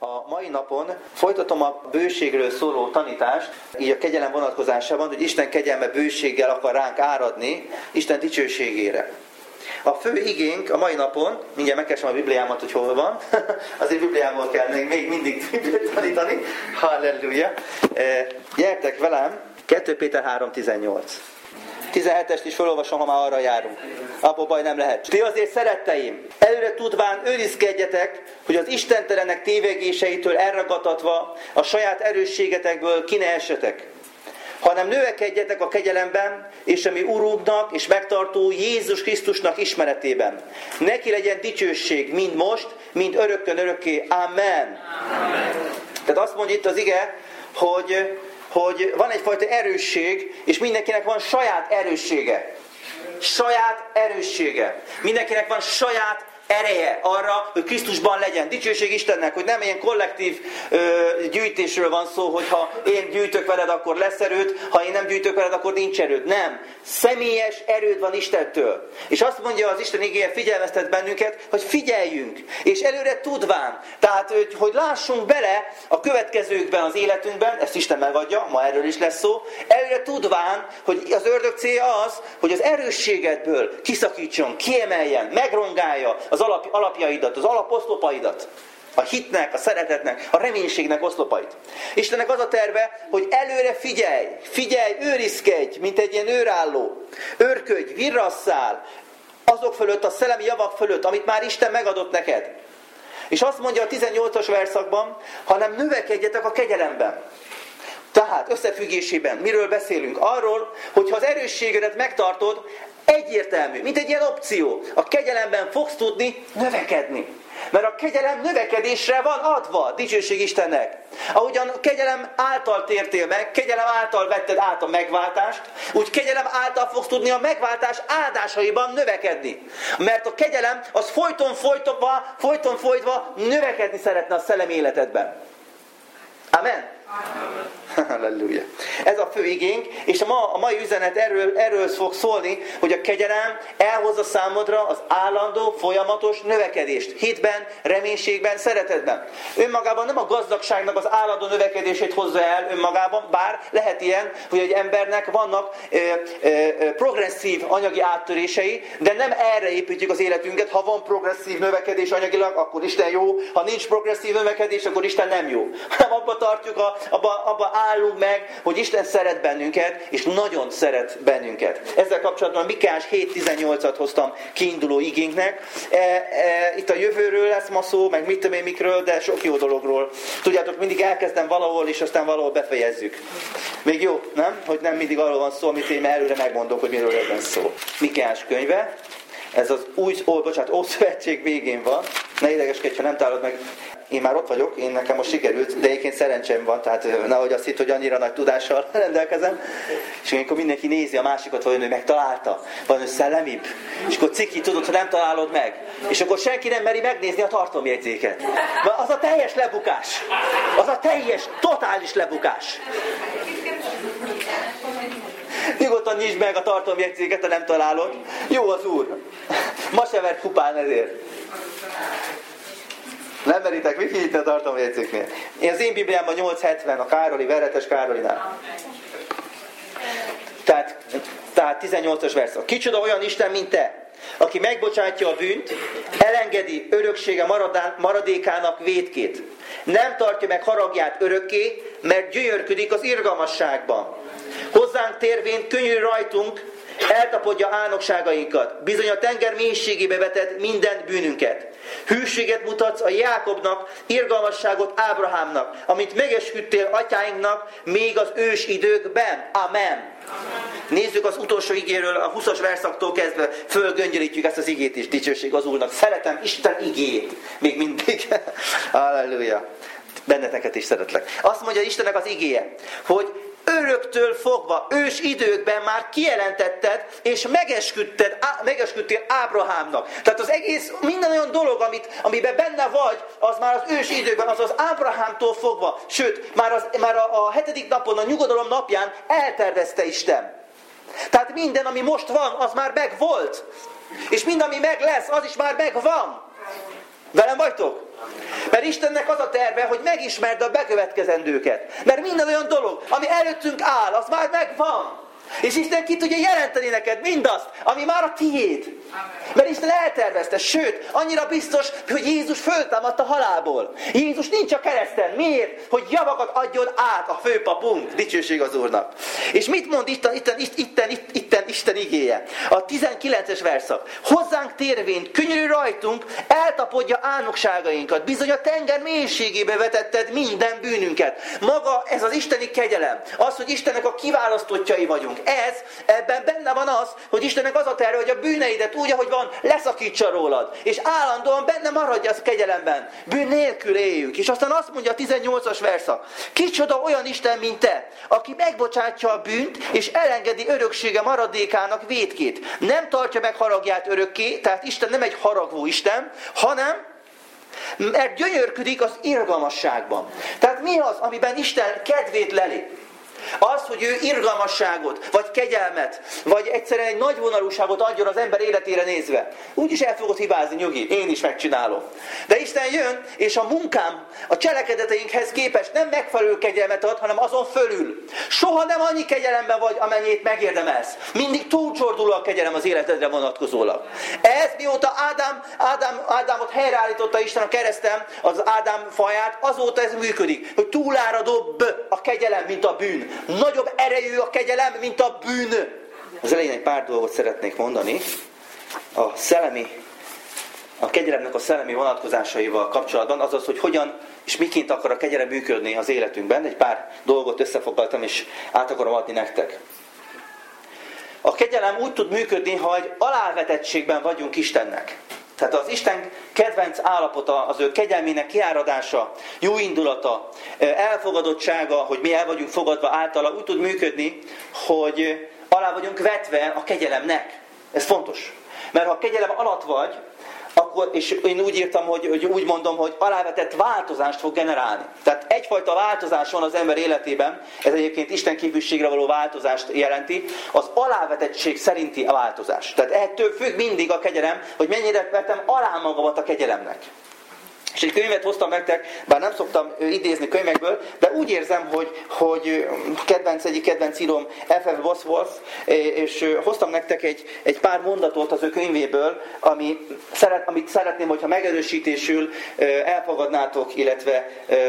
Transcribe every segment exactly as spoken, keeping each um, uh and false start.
A mai napon folytatom a bőségről szóló tanítást, így a kegyelem vonatkozásában, hogy Isten kegyelme bőséggel akar ránk áradni, Isten dicsőségére. A fő igénk a mai napon, mindjárt megkeresem a Bibliámat, hogy hol van, azért Bibliából kell még mindig tanítani, halleluja. Gyertek velem, kettő Péter három tizennyolc. tizenhetest is felolvasom, ha már arra járunk. Abba baj nem lehet. Ti azért, szeretteim, előre tudván őrizkedjetek, hogy az istentelenek tévegéseitől elragadtatva a saját erősségetekből ki ne essetek, hanem növekedjetek a kegyelemben, és a mi Urunknak és megtartó Jézus Krisztusnak ismeretében. Neki legyen dicsőség mind most, mind örökkön örökké. Amen. Amen. Tehát azt mondja itt az ige, hogy hogy van egyfajta erősség, és mindenkinek van saját erőssége. Saját erőssége. Mindenkinek van saját ereje arra, hogy Krisztusban legyen. Dicsőség Istennek, hogy nem ilyen kollektív ö, gyűjtésről van szó, hogy ha én gyűjtök veled, akkor lesz erőd, ha én nem gyűjtök veled, akkor nincs erőd. Nem. Személyes erőd van Istentől. És azt mondja az Isten igéje, figyelmeztet bennünket, hogy figyeljünk. És előre tudván. Tehát, hogy, hogy lássunk bele a következőkben az életünkben, ezt Isten megadja, ma erről is lesz szó, előre tudván, hogy az ördög célja az, hogy az erősségedből kiszakítson, kiemeljen, megrongálja az alap, alapjaidat, az alaposzlopaidat. A hitnek, a szeretetnek, a reménységnek oszlopait. Istennek az a terve, hogy előre figyelj, figyelj, őrizkedj, mint egy ilyen őrálló. Őrködj, virrasszál azok fölött, a szellemi javak fölött, amit már Isten megadott neked. És azt mondja a tizennyolcas verszakban, hanem növekedjetek a kegyelemben. Tehát összefüggésében miről beszélünk? Arról, hogy ha az erősségedet megtartod, egyértelmű, mint egy ilyen opció. A kegyelemben fogsz tudni növekedni. Mert a kegyelem növekedésre van adva, dicsőség Istennek. Ahogyan a kegyelem által tértél meg, kegyelem által vetted át a megváltást, úgy kegyelem által fogsz tudni a megváltás áldásaiban növekedni. Mert a kegyelem az folyton folytva, folyton folytva növekedni szeretne a szellemi életedben. Amen. Halleluja. Ez a fő igénk, és a, ma, a mai üzenet erről, erről fog szólni, hogy a kegyelem elhozza számodra az állandó, folyamatos növekedést. Hitben, reménységben, szeretetben. Önmagában nem a gazdagságnak az állandó növekedését hozza el önmagában, bár lehet ilyen, hogy egy embernek vannak ö, ö, progresszív anyagi áttörései, de nem erre építjük az életünket. Ha van progresszív növekedés anyagilag, akkor Isten jó. Ha nincs progresszív növekedés, akkor Isten nem jó. Hanem abba tartjuk a Abba, abba állunk meg, hogy Isten szeret bennünket, és nagyon szeret bennünket. Ezzel kapcsolatban Mikéás hét tizennyolcat hoztam kiinduló igénknek. E, e, itt a jövőről lesz ma szó, meg mit tudom én mikről, de sok jó dologról. Tudjátok, mindig elkezdem valahol, és aztán valahol befejezzük. Még jó, nem? Hogy nem mindig arról van szó, amit én előre megmondok, hogy miről legyen szó. Mikéás könyve. Ez az új, ó, bocsánat, Ószövetség végén van. Ne idegeskedj, ha nem találod meg. Én már ott vagyok, én nekem most sikerült, de egyébként szerencsém van, tehát nehogy azt hitt, hogy annyira nagy tudással rendelkezem. És amikor mindenki nézi a másikat, vagy hogy megtalálta, valami szellemibb, és akkor ciki, tudod, hogy nem találod meg. És akkor senki nem meri megnézni a tartalomjegyzéket. Az a teljes lebukás. Az a teljes, totális lebukás. Nyugodtan nyisd meg a tartalomjegyzéket, ha nem találod. Jó az Úr. Ma se vert kupán ezért. Nem meritek mit higgni a tartalomjegyzéknél. Én az én Bibliámban nyolc hetven, a Károli, Veretes Károlinál. Tehát, tehát tizennyolcas verszak. Kicsoda olyan Isten, mint te, aki megbocsátja a bűnt, elengedi öröksége maradán, maradékának vétkét. Nem tartja meg haragját örökké, mert gyönyörködik az irgalmasságban. Hozzánk térvén könnyű rajtunk, eltapodja álnokságainkat, bizony a tenger mélységébe vetett minden bűnünket. Hűséget mutatsz a Jákobnak, irgalmasságot Ábrahámnak, amit megesküdtél atyáinknak még az ős időkben. Amen. Amen. Nézzük az utolsó igéről, a huszas verszaktól kezdve fölgöngyölítjük ezt az igét is, dicsőség az Úrnak. Szeretem Isten igét, még mindig. Halleluja. Benneteket is szeretlek. Azt mondja Istennek az igéje, hogy öröktől fogva, ős időkben már kijelentetted, és megesküdted, megesküdtél Ábrahámnak. Tehát az egész, minden olyan dolog, amit, amiben benne vagy, az már az ős időkben, az az Ábrahámtól fogva. Sőt, már, az, már a, a hetedik napon, a nyugodalom napján eltervezte Isten. Tehát minden, ami most van, az már megvolt. És minden, ami meg lesz, az is már megvan. Velem vagytok? Mert Istennek az a terve, hogy megismerd a bekövetkezendőket. Mert minden olyan dolog, ami előttünk áll, az már megvan. És Isten ki tudja jelenteni neked mindazt, ami már a tiéd. Mert Isten eltervezte, sőt, annyira biztos, hogy Jézus föltámadt a halálból. Jézus nincs a kereszten. Miért? Hogy javakat adjon át a főpapunk. Dicsőség az Úrnak. És mit mond Isten, Isten, Isten, Isten, Isten, Isten igéje? A tizenkilences verszak. Hozzánk térvén, könyörű rajtunk, eltapodja álnokságainkat. Bizony a tenger mélységébe vetetted minden bűnünket. Maga ez az isteni kegyelem. Az, hogy Istennek a kiválasztottjai vagyunk. Ez, ebben benne van az, hogy Istennek az a terve, hogy a bűneidet úgy, ahogy van, leszakítsa rólad. És állandóan benne maradj az kegyelemben. Bűn nélkül éljünk. És aztán azt mondja a tizennyolcas verszak. Kicsoda olyan Isten, mint te, aki megbocsátja a bűnt, és elengedi öröksége maradékának vétkét. Nem tartja meg haragját örökké, tehát Isten nem egy haragvó Isten, hanem mert gyönyörködik az irgalmasságban. Tehát mi az, amiben Isten kedvét leli? Az, hogy ő irgalmasságot, vagy kegyelmet, vagy egyszerűen egy nagyvonalúságot adjon az ember életére nézve. Úgyis el fogod hibázni, nyugi, én is megcsinálom. De Isten jön, és a munkám a cselekedeteinkhez képest nem megfelelő kegyelmet ad, hanem azon fölül. Soha nem annyi kegyelemben vagy, amennyit megérdemelsz. Mindig túlcsordul a kegyelem az életedre vonatkozólag. Ez mióta Ádám, Ádám, Ádámot helyreállította Isten a kereszten, az Ádám faját, azóta ez működik, hogy túláradóbb a kegyelem, mint a bűn. Nagyobb erejű a kegyelem, mint a bűn. Az elején egy pár dolgot szeretnék mondani. A szellemi, a kegyelemnek a szellemi vonatkozásaival kapcsolatban, azaz, hogy hogyan és miként akar a kegyelem működni az életünkben. Egy pár dolgot összefoglaltam, és át akarom adni nektek. A kegyelem úgy tud működni, ha egy alávetettségben vagyunk Istennek. Tehát az Isten kedvenc állapota, az ő kegyelmének kiáradása, jó indulata, elfogadottsága, hogy mi el vagyunk fogadva általa, úgy tud működni, hogy alá vagyunk vetve a kegyelemnek. Ez fontos. Mert ha a kegyelem alatt vagy, akkor, és én úgy írtam, hogy, hogy úgy mondom, hogy alávetett változást fog generálni. Tehát egyfajta változás van az ember életében, ez egyébként Isten képűségre való változást jelenti, az alávetettség szerinti a változás. Tehát ettől függ mindig a kegyelem, hogy mennyire vetem alá magamat a kegyelemnek. És egy könyvet hoztam nektek, bár nem szoktam idézni könyvekből, de úgy érzem, hogy, hogy kedvenc, egyik kedvenc írom F F Bosworth, és hoztam nektek egy, egy pár mondatot az ő könyvéből, ami szeret, amit szeretném, hogyha megerősítésül elfogadnátok, illetve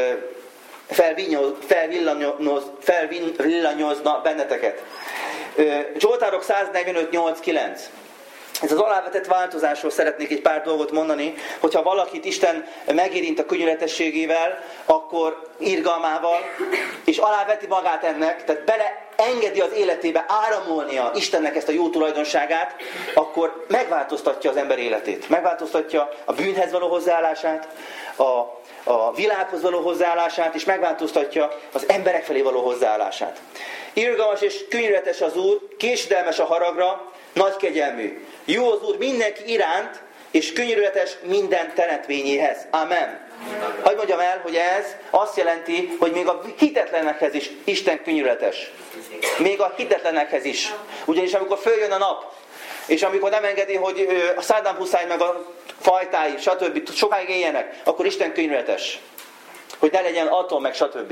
felvillanyoz, felvillanyozna benneteket. Zsoltárok száznegyvenöt nyolc kilenc. Ez az alávetett változásról szeretnék egy pár dolgot mondani, hogyha valakit Isten megérint a könyörületességével, akkor irgalmával, és aláveti magát ennek, tehát beleengedi az életébe áramolnia Istennek ezt a jó tulajdonságát, akkor megváltoztatja az ember életét. Megváltoztatja a bűnhez való hozzáállását, a, a világhoz való hozzáállását, és megváltoztatja az emberek felé való hozzáállását. Irgalmas és könyörületes az Úr, késedelmes a haragra, nagy kegyelmű. Jó az Úr mindenki iránt, és könyörületes minden teremtményéhez. Amen. Hadd mondjam el, hogy ez azt jelenti, hogy még a hitetlenekhez is Isten könyörületes. Még a hitetlenekhez is. Ugyanis amikor följön a nap, és amikor nem engedi, hogy a Saddam Hussein meg a fajtái, stb. Sokáig éljenek, akkor Isten könyörületes. Hogy ne legyen atom, meg stb.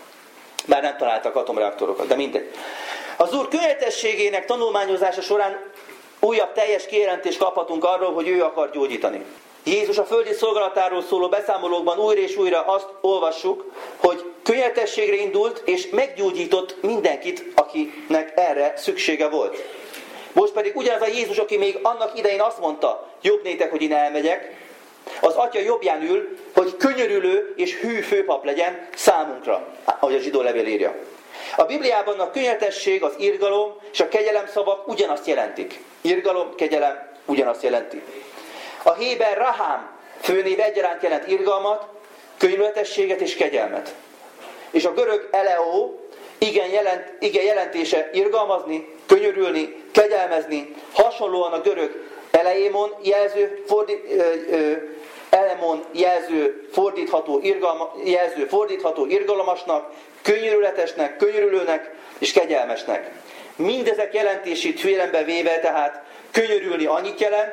Bár nem találtak atomreaktorokat, de mindegy. Az Úr könyörületességének tanulmányozása során újabb teljes kijelentést kaphatunk arról, hogy ő akar gyógyítani. Jézus a földi szolgálatáról szóló beszámolókban újra és újra azt olvassuk, hogy könyörületességre indult és meggyógyított mindenkit, akinek erre szüksége volt. Most pedig ugyanaz a Jézus, aki még annak idején azt mondta, jobb nétek, hogy én elmegyek, az Atya jobbján ül, hogy könyörülő és hű főpap legyen számunkra, ahogy a zsidó levél írja. A Bibliában a könyörületesség, az irgalom és a kegyelem szavak ugyanazt jelentik. Irgalom, kegyelem ugyanazt jelenti. A héber Rahám főnév egyaránt jelent irgalmat, könyörületességet és kegyelmet. És a görög eleo igen, jelent, igen jelentése irgalmazni, könyörülni, kegyelmezni, hasonlóan a görög eleémon jelző, fordít, ö, ö, elemon jelző fordítható, irgalma, jelző fordítható irgalmasnak, könyörületesnek, könyörülőnek és kegyelmesnek. Mindezek jelentését figyelembe véve tehát könyörülni annyit jelent,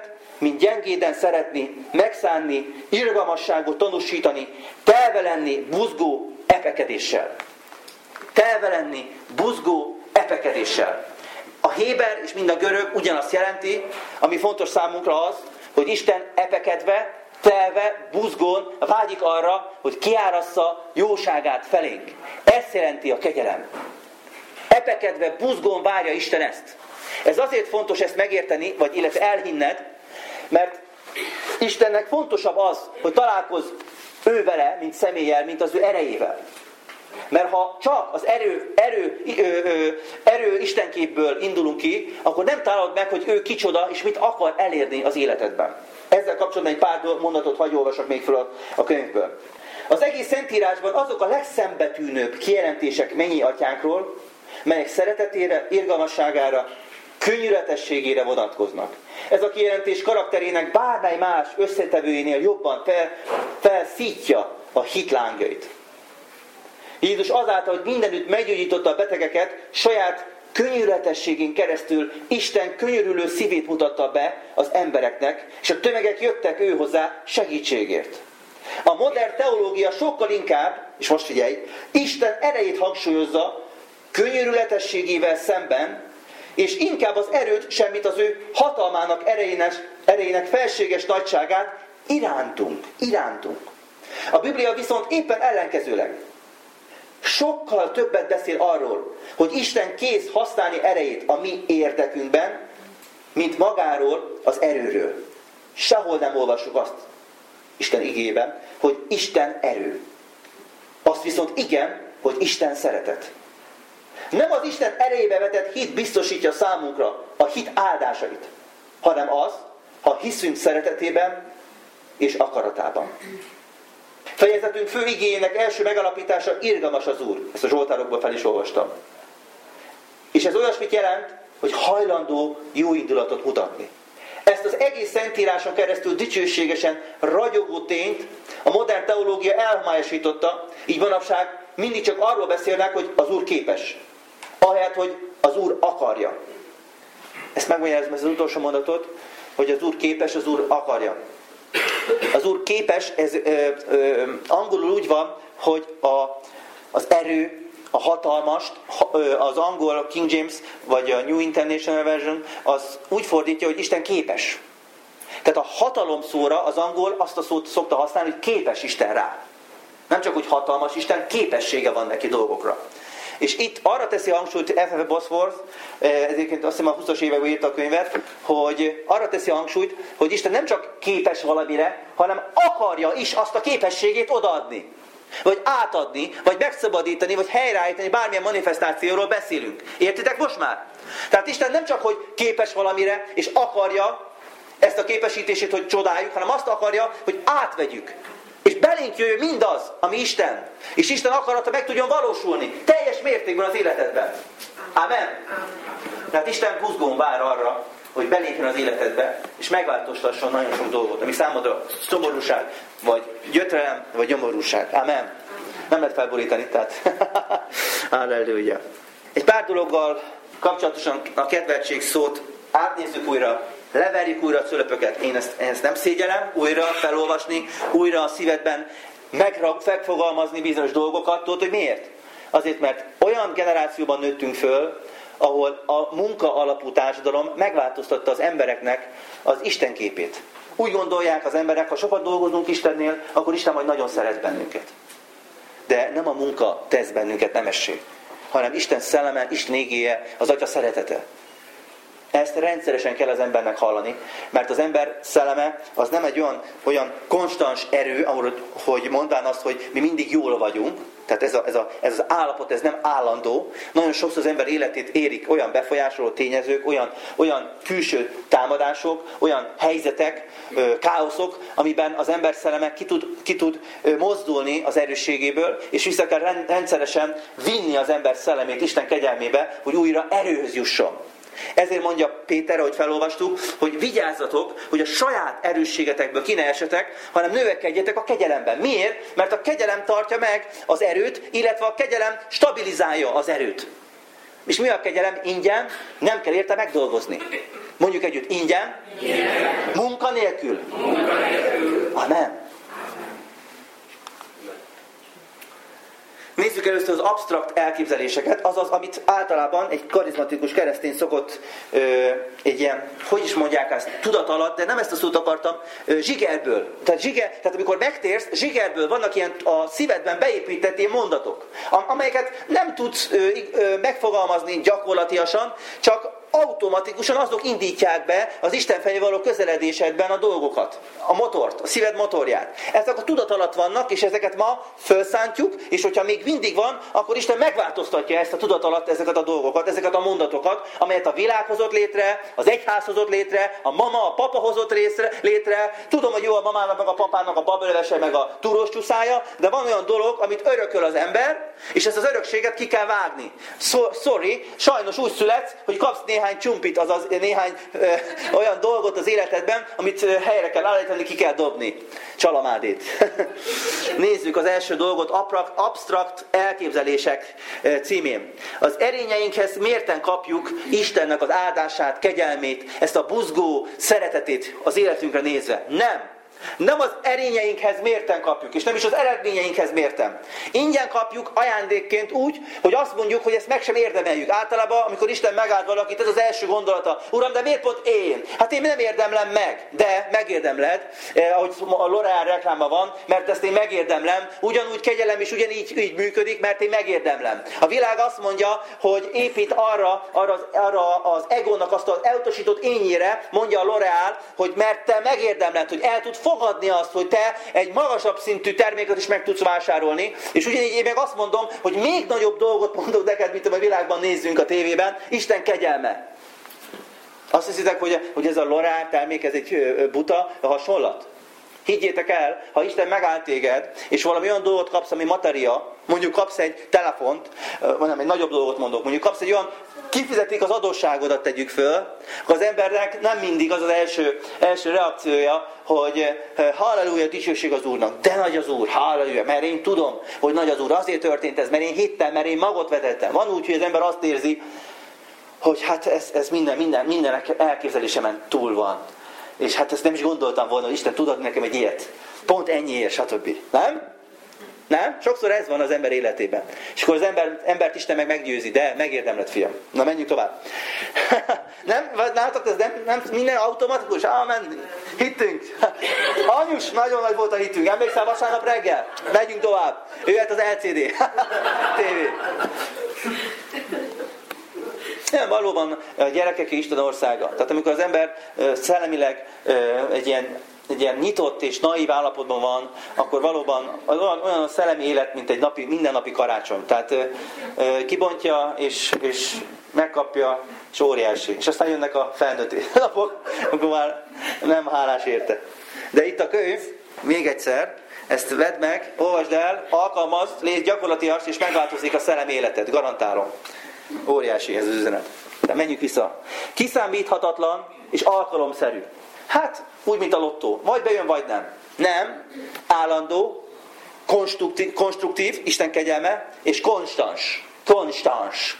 mint gyengéden szeretni, megszánni, irgalmasságot tanúsítani, telve lenni buzgó epekedéssel. Telve lenni buzgó epekedéssel. A héber és mind a görög ugyanazt jelenti, ami fontos számunkra az, hogy Isten epekedve, telve, buzgón vágyik arra, hogy kiárassza jóságát felénk. Ezt jelenti a kegyelem. Epekedve, buzgón várja Isten ezt. Ez azért fontos ezt megérteni, vagy illetve elhinned, mert Istennek fontosabb az, hogy találkozz ő vele, mint személlyel, mint az ő erejével. Mert ha csak az erő, erő, ö, ö, erő istenképből indulunk ki, akkor nem találod meg, hogy ő kicsoda, és mit akar elérni az életedben. Ezzel kapcsolatban egy pár mondatot hagyj olvasok még fel a, a könyvből. Az egész Szentírásban azok a legszembetűnőbb kijelentések mennyi atyánkról, melyek szeretetére, irgalmasságára, könnyűletességére vonatkoznak. Ez a kijelentés karakterének bármely más összetevőjénél jobban fel, felszítja a hit lángjait. Jézus azáltal, hogy mindenütt meggyógyította a betegeket, saját könnyűletességén keresztül Isten könyörülő szívét mutatta be az embereknek, és a tömegek jöttek ő hozzá segítségért. A modern teológia sokkal inkább, és most figyelj, Isten erejét hangsúlyozza könyörületességével szemben, és inkább az erőt, semmit az ő hatalmának erejének, erejének felséges nagyságát irántunk, irántunk. A Biblia viszont éppen ellenkezőleg sokkal többet beszél arról, hogy Isten kész használni erejét a mi érdekünkben, mint magáról, az erőről. Sehol nem olvassuk azt Isten igében, hogy Isten erő. Azt viszont igen, hogy Isten szeretet. Nem az Isten erejébe vetett hit biztosítja számunkra a hit áldásait, hanem az, ha hiszünk szeretetében és akaratában. Fejezetünk fő igéjének első megalapítása irgalmas az Úr. Ezt a Zsoltárokból fel is olvastam. És ez olyasmit jelent, hogy hajlandó jó indulatot mutatni. Ezt az egész Szentíráson keresztül dicsőségesen ragyogó tényt a modern teológia elhomályosította, így manapság mindig csak arról beszélnek, hogy az Úr képes. Ahelyett, hogy az Úr akarja. Ezt megmagyarázom, ez az utolsó mondatot, hogy az Úr képes, az Úr akarja. Az Úr képes, ez ö, ö, angolul úgy van, hogy a, az erő, a hatalmast, az angol King James, vagy a New International Version, az úgy fordítja, hogy Isten képes. Tehát a hatalom szóra az angol azt a szót szokta használni, hogy képes Isten rá. Nem csak, hogy hatalmas Isten, képessége van neki dolgokra. És itt arra teszi a hangsúlyt F F Bosworth, ezért azt hiszem a huszas években írta a könyvet, hogy arra teszi a hangsúlyt, hogy Isten nem csak képes valamire, hanem akarja is azt a képességét odaadni. Vagy átadni, vagy megszabadítani, vagy helyreállítani, bármilyen manifestációról beszélünk. Értitek most már? Tehát Isten nem csak, hogy képes valamire, és akarja ezt a képesítését, hogy csodáljuk, hanem azt akarja, hogy átvegyük. És belénk jöjjön mindaz, ami Isten. És Isten akarata meg tudjon valósulni. Teljes mértékben az életedben. Amen. Tehát Isten buzgón vár arra, hogy belénk jön az életedbe, és megváltoztasson nagyon sok dolgot, ami számodra szomorúság, vagy gyötrelem, vagy gyomorúság. Amen. Nem lehet felborítani, tehát. Halleluja. Egy pár dologgal kapcsolatosan a kedveltség szót átnézzük újra, leverjük újra a cölöpöket. Én ezt, én ezt nem szégyellem, újra felolvasni, újra a szívedben megfogalmazni bizonyos dolgokat. Tudod, hogy miért? Azért, mert olyan generációban nőttünk föl, ahol a munka alapú társadalom megváltoztatta az embereknek az Isten képét. Úgy gondolják az emberek, ha sokat dolgozunk Istennél, akkor Isten majd nagyon szeret bennünket. De nem a munka tesz bennünket nemessé, hanem Isten szelleme, Isten igéje, az Atya szeretete. Ezt rendszeresen kell az embernek hallani, mert az ember szelleme az nem egy olyan, olyan konstans erő, ahol, hogy mondván azt, hogy mi mindig jól vagyunk, tehát ez, a, ez, a, ez az állapot, ez nem állandó. Nagyon sokszor az ember életét érik olyan befolyásoló tényezők, olyan, olyan külső támadások, olyan helyzetek, káoszok, amiben az ember szelleme ki tud, ki tud mozdulni az erősségéből, és vissza kell rendszeresen vinni az ember szellemét Isten kegyelmébe, hogy újra erőhöz jusson. Ezért mondja Péter, ahogy felolvastuk, hogy vigyázzatok, hogy a saját erősségetekből ki ne esetek, hanem növekedjetek a kegyelemben. Miért? Mert a kegyelem tartja meg az erőt, illetve a kegyelem stabilizálja az erőt. És mi a kegyelem? Ingyen, nem kell érte megdolgozni. Mondjuk együtt, ingyen, ingyen. Munka nélkül. Munka nélkül. Amen. Nézzük először az absztrakt elképzeléseket, azaz, amit általában egy karizmatikus keresztény szokott ö, egy ilyen, hogy is mondják ezt, tudat alatt, de nem ezt a szót akartam, ö, zsigerből. Tehát, zsiger, tehát amikor megtérsz, zsigerből vannak ilyen a szívedben beépített ilyen mondatok, amelyeket nem tudsz ö, ö, megfogalmazni gyakorlatiasan, csak automatikusan azok indítják be az Isten felé való közeledésedben a dolgokat, a motort, a szíved motorját. Ezek a tudat alatt vannak, és ezeket ma felszántjuk, és hogyha még mindig van, akkor Isten megváltoztatja ezt a tudat alatt ezeket a dolgokat, ezeket a mondatokat, amelyet a világ hozott létre, az egyház hozott létre, a mama, a papa hozott részre, létre. Tudom, hogy jó a mamának, meg a papának a babölevese, meg a túrós csúszája, de van olyan dolog, amit örököl az ember, és ezt az örökséget ki kell vágni. So, sorry, sajnos úgy születsz, hogy kapsz néhány néhány csumpit, azaz néhány ö, olyan dolgot az életedben, amit ö, helyre kell állítani, ki kell dobni. Csalamádét. Nézzük az első dolgot, absztrakt elképzelések ö, címén. Az erényeinkhez mérten kapjuk Istennek az áldását, kegyelmét, ezt a buzgó szeretetét az életünkre nézve. Nem. Nem az erényeinkhez mérten kapjuk, és nem is az eredményeinkhez mérten. Ingyen kapjuk ajándékként úgy, hogy azt mondjuk, hogy ezt meg sem érdemeljük. Általában, amikor Isten megáld valakit, ez az első gondolata. Uram, de miért pont én? Hát én nem érdemlem meg, de megérdemled, eh, ahogy a L'Oréal reklámban van, mert ezt én megérdemlem. Ugyanúgy kegyelem is ugyanígy így működik, mert én megérdemlem. A világ azt mondja, hogy épít arra, arra, az, arra az egónak azt az elutasított énjére, mondja a L'Oréal, hogy mert te megérdemled, hogy el tud fogadni azt, hogy te egy magasabb szintű terméket is meg tudsz vásárolni, és ugyanígy én meg azt mondom, hogy még nagyobb dolgot mondok neked, mint a világban nézzünk a tévében, Isten kegyelme. Azt hiszitek, hogy, hogy ez a L'Oréal termék, ez egy buta hasonlat? Higgyétek el, ha Isten megáll téged, és valami olyan dolgot kapsz, ami materia, mondjuk kapsz egy telefont, vagy nem, egy nagyobb dolgot mondok, mondjuk kapsz egy olyan, kifizetik az adósságodat, tegyük föl, akkor az embernek nem mindig az az első, első reakciója, hogy halleluja, dicsőség az Úrnak, de nagy az Úr, halleluja, mert én tudom, hogy nagy az Úr, azért történt ez, mert én hittem, mert én magot vetettem. Van úgy, hogy az ember azt érzi, hogy hát ez, ez minden, minden, minden elképzelésemen túl van. És hát ezt nem is gondoltam volna, hogy Isten tud adni nekem egy ilyet. Pont ennyiért, stb. Nem? Nem? Sokszor ez van az ember életében. És akkor az ember, embert Isten meg meggyőzi, de megérdemled, fiam. Na, menjünk tovább. Nem? Látok, ez nem, nem minden automatikus? Amen. Hittünk. Anyus, nagyon nagy volt a hitünk. Emlékszel vasárnap reggel? Megyünk tovább. Jöhet az el cé dé. té vé. Nem, valóban a gyerekek Isten országa. Tehát amikor az ember szellemileg egy ilyen, egy ilyen nyitott és naív állapotban van, akkor valóban olyan, olyan a szellemi élet, mint egy napi, mindennapi karácsony. Tehát kibontja és, és megkapja, és óriási. És aztán jönnek a felnőtti napok, akkor már nem hálás érte. De itt a könyv, még egyszer, ezt vedd meg, olvasd el, alkalmazd, légy gyakorlatias, és megváltozik a szellemi életed, garantálom. Óriási ez az üzenet. De menjünk vissza. Kiszámíthatatlan és alkalomszerű. Hát, úgy, mint a lottó. Vagy bejön, vagy nem. Nem. Állandó, konstruktív, konstruktív Isten kegyelme, és konstans. Konstans.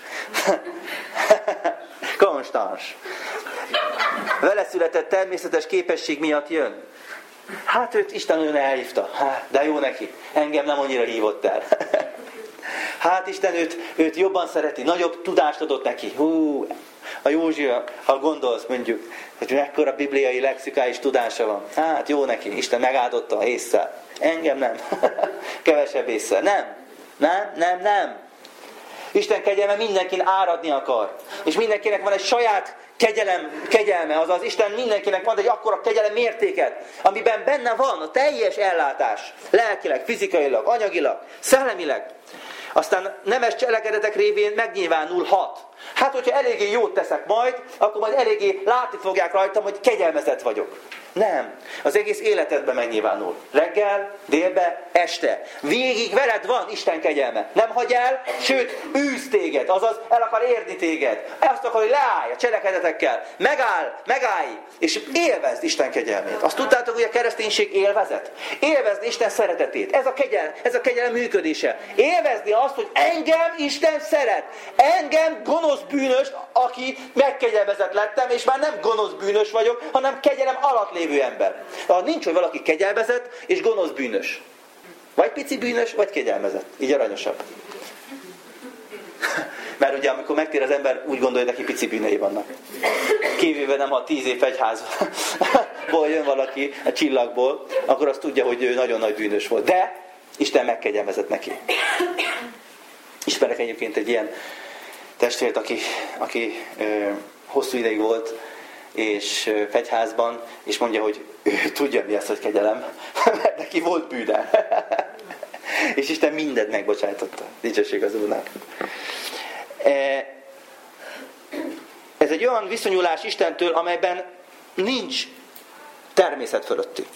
Konstans. Vele született természetes képesség miatt jön. Hát őt Isten olyan elhívta. Hát, de jó neki. Engem nem annyira hívott el. Hát Isten őt, őt jobban szereti, nagyobb tudást adott neki. Hú, a Józsi, ha gondolsz, mondjuk, hogy mekkora bibliai lexikális tudása van. Hát jó neki, Isten megáldotta ésszel. Engem nem. Kevesebb ésszel. Nem. Nem, nem, nem. Isten kegyelme mindenkin áradni akar. És mindenkinek van egy saját kegyelem, kegyelme, azaz Isten mindenkinek van egy akkora kegyelem mértéket, amiben benne van a teljes ellátás. Lelkileg, fizikailag, anyagilag, szellemileg. Aztán nemes cselekedetek révén megnyilvánulhat. Hát, hogyha eléggé jót teszek majd, akkor majd eléggé látni fogják rajtam, hogy kegyelmezett vagyok. Nem. Az egész életedben megnyilvánul. Reggel, délbe, este. Végig veled van Isten kegyelme. Nem hagy el, sőt, űz téged. Azaz el akar érni téged. Azt akar, hogy leállj a cselekedetekkel. Megáll, megállj, és élvezd Isten kegyelmét. Azt tudtátok, hogy a kereszténység élvezet? Élvezni Isten szeretetét. Ez a kegyelem, ez a kegyelem működése. Élvezni azt, hogy engem Isten szeret. Engem gonosz bűnös, aki megkegyelmezett lettem, és már nem gonosz bűnös vagyok, hanem kegyelem alatt lévő ember. Ha nincs, hogy valaki kegyelmezett és gonosz bűnös. Vagy pici bűnös, vagy kegyelmezett. Így aranyosabb. Mert ugye amikor megtér az ember, úgy gondolja, hogy neki pici bűnei vannak. Kivéve nem, ha tíz év egyházból jön valaki a csillagból, akkor azt tudja, hogy ő nagyon nagy bűnös volt. De Isten megkegyelmezett neki. Ismerek egyébként egy ilyen testvért, aki, aki ö, hosszú ideig volt, és ö, fegyházban, és mondja, hogy ő tudja, mi ez, hogy kegyelem, mert neki volt bűne. És Isten mindent megbocsájtotta. Dicsőség az Úrnak. Ez egy olyan viszonyulás Istentől, amelyben nincs természet fölötti.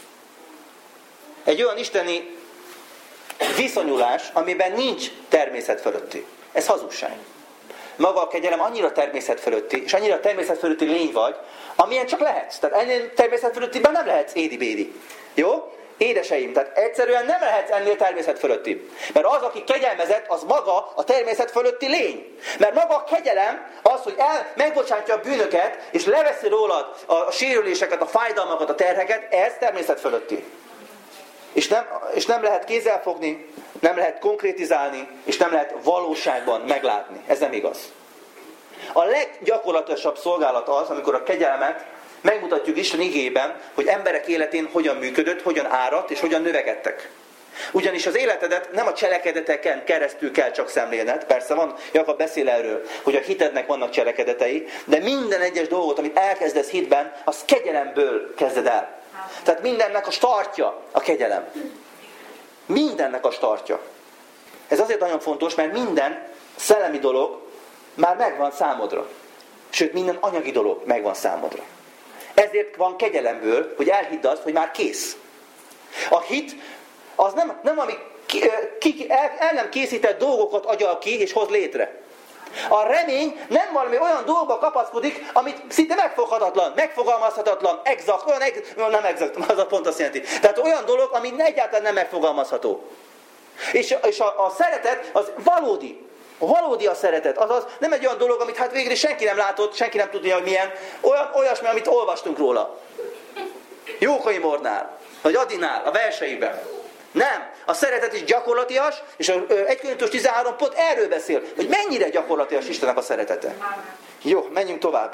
Egy olyan isteni viszonyulás, amiben nincs természet fölötti. Ez hazugság. Maga a kegyelem annyira természet fölötti, és annyira természet fölötti lény vagy, amilyen csak lehetsz. Tehát ennél természet fölöttiben nem lehetsz édi-bédi. Jó? Édeseim, tehát egyszerűen nem lehetsz ennél természet fölötti. Mert az, aki kegyelmezett, az maga a természet fölötti lény. Mert maga a kegyelem az, hogy el, megbocsátja a bűnöket, és leveszi rólad a, a sérüléseket, a fájdalmakat, a terheket, ez természet fölötti. És nem, és nem lehet kézzel fogni, nem lehet konkrétizálni, és nem lehet valóságban meglátni. Ez nem igaz. A leggyakorlatosabb szolgálat az, amikor a kegyelmet megmutatjuk Isten igében, hogy emberek életén hogyan működött, hogyan áradt, és hogyan növekedtek. Ugyanis az életedet nem a cselekedeteken keresztül kell csak szemlélned. Persze van, Jakab beszél erről, hogy a hitednek vannak cselekedetei, de minden egyes dolgot, amit elkezdesz hitben, az kegyelemből kezded el. Tehát mindennek a startja a kegyelem. Mindennek a startja. Ez azért nagyon fontos, mert minden szellemi dolog már megvan számodra. Sőt, minden anyagi dolog megvan számodra. Ezért van kegyelemből, hogy elhidd azt, hogy már kész. A hit az nem, nem ami ki, ki, el, el nem készített dolgokat agyal ki és hoz létre. A remény nem valami olyan dolgokba kapaszkodik, amit szinte megfoghatatlan, megfogalmazhatatlan, exakt, olyan ex, nem exakt, az a pont azt jelenti. Tehát olyan dolog, ami egyáltalán nem megfogalmazható. És, és a, a szeretet az valódi. Valódi a szeretet. Azaz nem egy olyan dolog, amit hát végül senki nem látott, senki nem tudja, hogy milyen. Olyan, olyasmi, amit olvastunk róla. Jókai Mornál, vagy Adinál, a verseiben. Nem. A szeretet is gyakorlatias, és a egy Korintus tizenhárom pont erről beszél, hogy mennyire gyakorlatias Istennek a szeretete. Jó, menjünk tovább.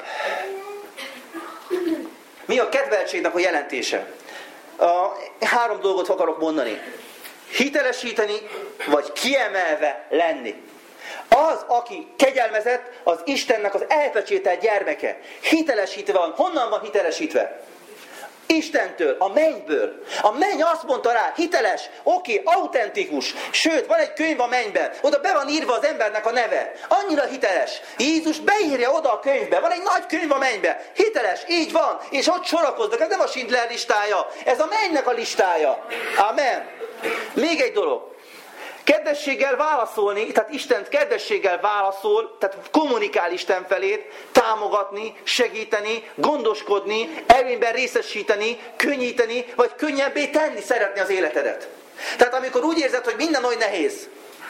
Mi a kedveltségnek a jelentése? A három dolgot akarok mondani. Hitelesíteni, vagy kiemelve lenni. Az, aki kegyelmezett, az Istennek az elpecsételt gyermeke. Hitelesítve van. Honnan van hitelesítve? Istentől, a mennyből. A menny azt mondta rá, hiteles, oké, autentikus. Sőt, van egy könyv a mennyben, oda be van írva az embernek a neve. Annyira hiteles. Jézus beírja oda a könyvbe. Van egy nagy könyv a mennyben. Hiteles, így van. És ott sorakoznak. Ez nem a Schindler listája. Ez a mennynek a listája. Amen. Még egy dolog. Kedvességgel válaszolni, tehát Isten kedvességgel válaszol, tehát kommunikál Isten felét, támogatni, segíteni, gondoskodni, előnyben részesíteni, könnyíteni, vagy könnyebbé tenni szeretni az életedet. Tehát amikor úgy érzed, hogy minden oly nehéz,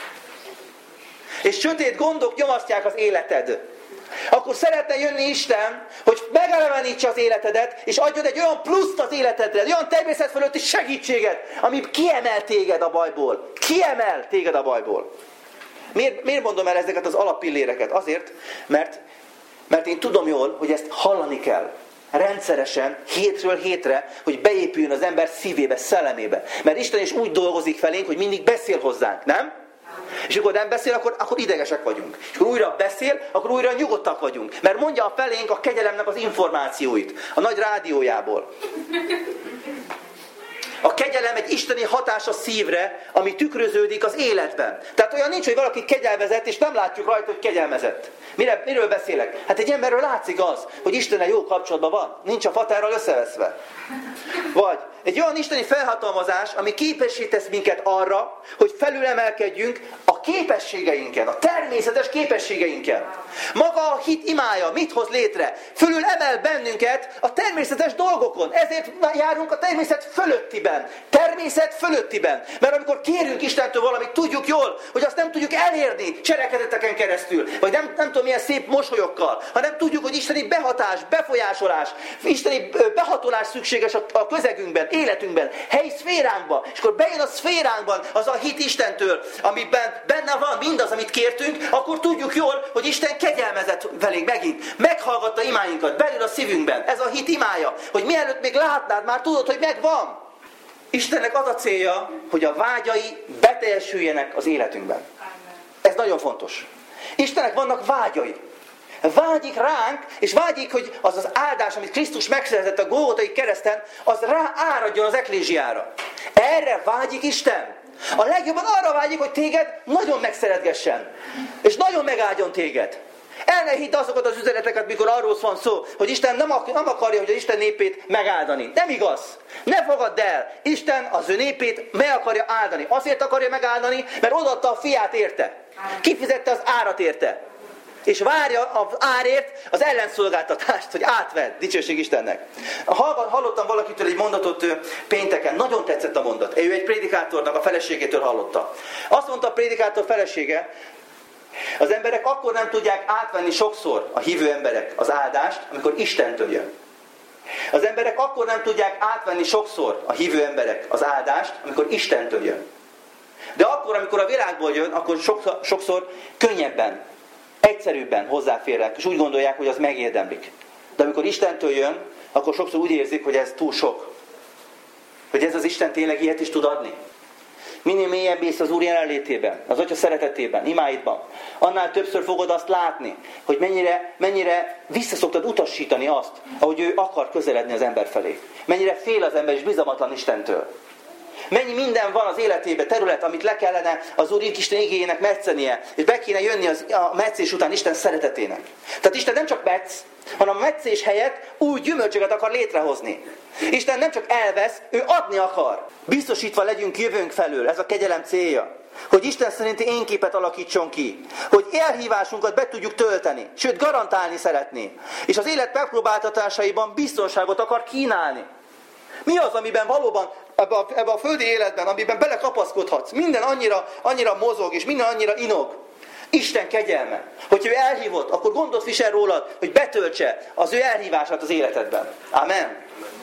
és sötét gondok nyomasztják az életed, akkor szeretne jönni Isten, hogy megelevenítse az életedet, és adjon egy olyan pluszt az életedre, egy olyan természet fölötti segítséget, ami kiemel téged a bajból. Kiemel téged a bajból. Miért, miért mondom el ezeket az alappilléreket? Azért, mert, mert én tudom jól, hogy ezt hallani kell. Rendszeresen, hétről hétre, hogy beépüljön az ember szívébe, szellemébe. Mert Isten is úgy dolgozik felénk, hogy mindig beszél hozzánk, nem? És amikor nem beszél, akkor, akkor idegesek vagyunk. És akkor újra beszél, akkor újra nyugodtak vagyunk. Mert mondja a felénk a kegyelemnek az információit. A nagy rádiójából. A kegyelem egy isteni hatás a szívre, ami tükröződik az életben. Tehát olyan nincs, hogy valaki kegyelmezett, és nem látjuk rajta, hogy kegyelmezett. Mire, miről beszélek? Hát egy emberről látszik az, hogy Istennel jó kapcsolatban van. Nincs a fatárral összeveszve. Vagy egy olyan isteni felhatalmazás, ami képesítesz minket arra, hogy felülemelkedjünk a képességeinken, a természetes képességeinken. Maga a hit imája mit hoz létre? Fölül emel bennünket a természetes dolgokon. Ezért járunk a természet fölöttiben. Természet fölöttiben. Mert amikor kérünk Istentől valamit, tudjuk jól, hogy azt nem tudjuk elérni cselekedeteken keresztül. Vagy nem, nem tudom milyen szép mosolyokkal. Hanem tudjuk, hogy isteni behatás, befolyásolás, isteni behatolás szükséges a közegünkben, életünkben, helyi szféránkban. És akkor bejön a szféránkban az a hit Istentől, amiben benne van mindaz, amit kértünk, akkor tudjuk jól, hogy Isten kegyelmezett velénk megint. Meghallgatta imáinkat belül a szívünkben. Ez a hit imája, hogy mielőtt még látnád, már tudod, hogy megvan. Istennek az a célja, hogy a vágyai beteljesüljenek az életünkben. Ez nagyon fontos. Istennek vannak vágyai. Vágyik ránk, és vágyik, hogy az az áldás, amit Krisztus megszerzett a Golgotai kereszten, az rá áradjon az eklézsiára. Erre vágyik Isten. A legjobban arra vágyik, hogy téged nagyon megszeretgessen. És nagyon megáldjon téged. El ne hidd azokat az üzeneteket, mikor arról van szó, hogy Isten nem, ak- nem akarja, hogy az Isten népét megáldani. Nem igaz. Ne fogadd el. Isten az ő népét meg akarja áldani. Azért akarja megáldani, mert odaadta a fiát érte. Kifizette az árat érte. És várja az árért az ellenszolgáltatást, hogy átvedd. Dicsőség Istennek. Hallottam valakitől egy mondatot pénteken. Nagyon tetszett a mondat. Ő egy prédikátornak a feleségétől hallotta. Azt mondta a prédikátor felesége, az emberek akkor nem tudják átvenni sokszor, a hívő emberek, az áldást, amikor Istentől jön. Az emberek akkor nem tudják átvenni sokszor, a hívő emberek, az áldást, amikor Istentől jön. De akkor, amikor a világból jön, akkor sokszor, sokszor könnyebben, egyszerűbben hozzáférnek, és úgy gondolják, hogy az megérdemlik. De amikor Istentől jön, akkor sokszor úgy érzik, hogy ez túl sok. Hogy ez az Isten tényleg ilyet is tud adni. Minél mélyebb ész az Úr jelenlétében, az Atya szeretetében, imáidban, annál többször fogod azt látni, hogy mennyire, mennyire visszaszoktad utasítani azt, ahogy ő akar közeledni az ember felé. Mennyire fél az ember és bizalmatlan Istentől. Mennyi minden van az életében, terület, amit le kellene az Úr Isten igéjének metszenie, és be kéne jönni az, a metszés után Isten szeretetének. Tehát Isten nem csak metsz, hanem a metszés helyett új gyümölcsöket akar létrehozni. Isten nem csak elvesz, ő adni akar. Biztosítva legyünk jövőnk felől, ez a kegyelem célja. Hogy Isten szerinti én képet alakítson ki. Hogy elhívásunkat be tudjuk tölteni. Sőt, garantálni szeretné. És az élet megpróbáltatásaiban biztonságot akar kínálni. Mi az, amiben valóban ebbe a, ebbe a földi életben, amiben belekapaszkodhatsz, minden annyira, annyira mozog, és minden annyira inog. Isten kegyelme. Hogyha ő elhívott, akkor gondot visel rólad, hogy betöltse az ő elhívását az életedben. Amen.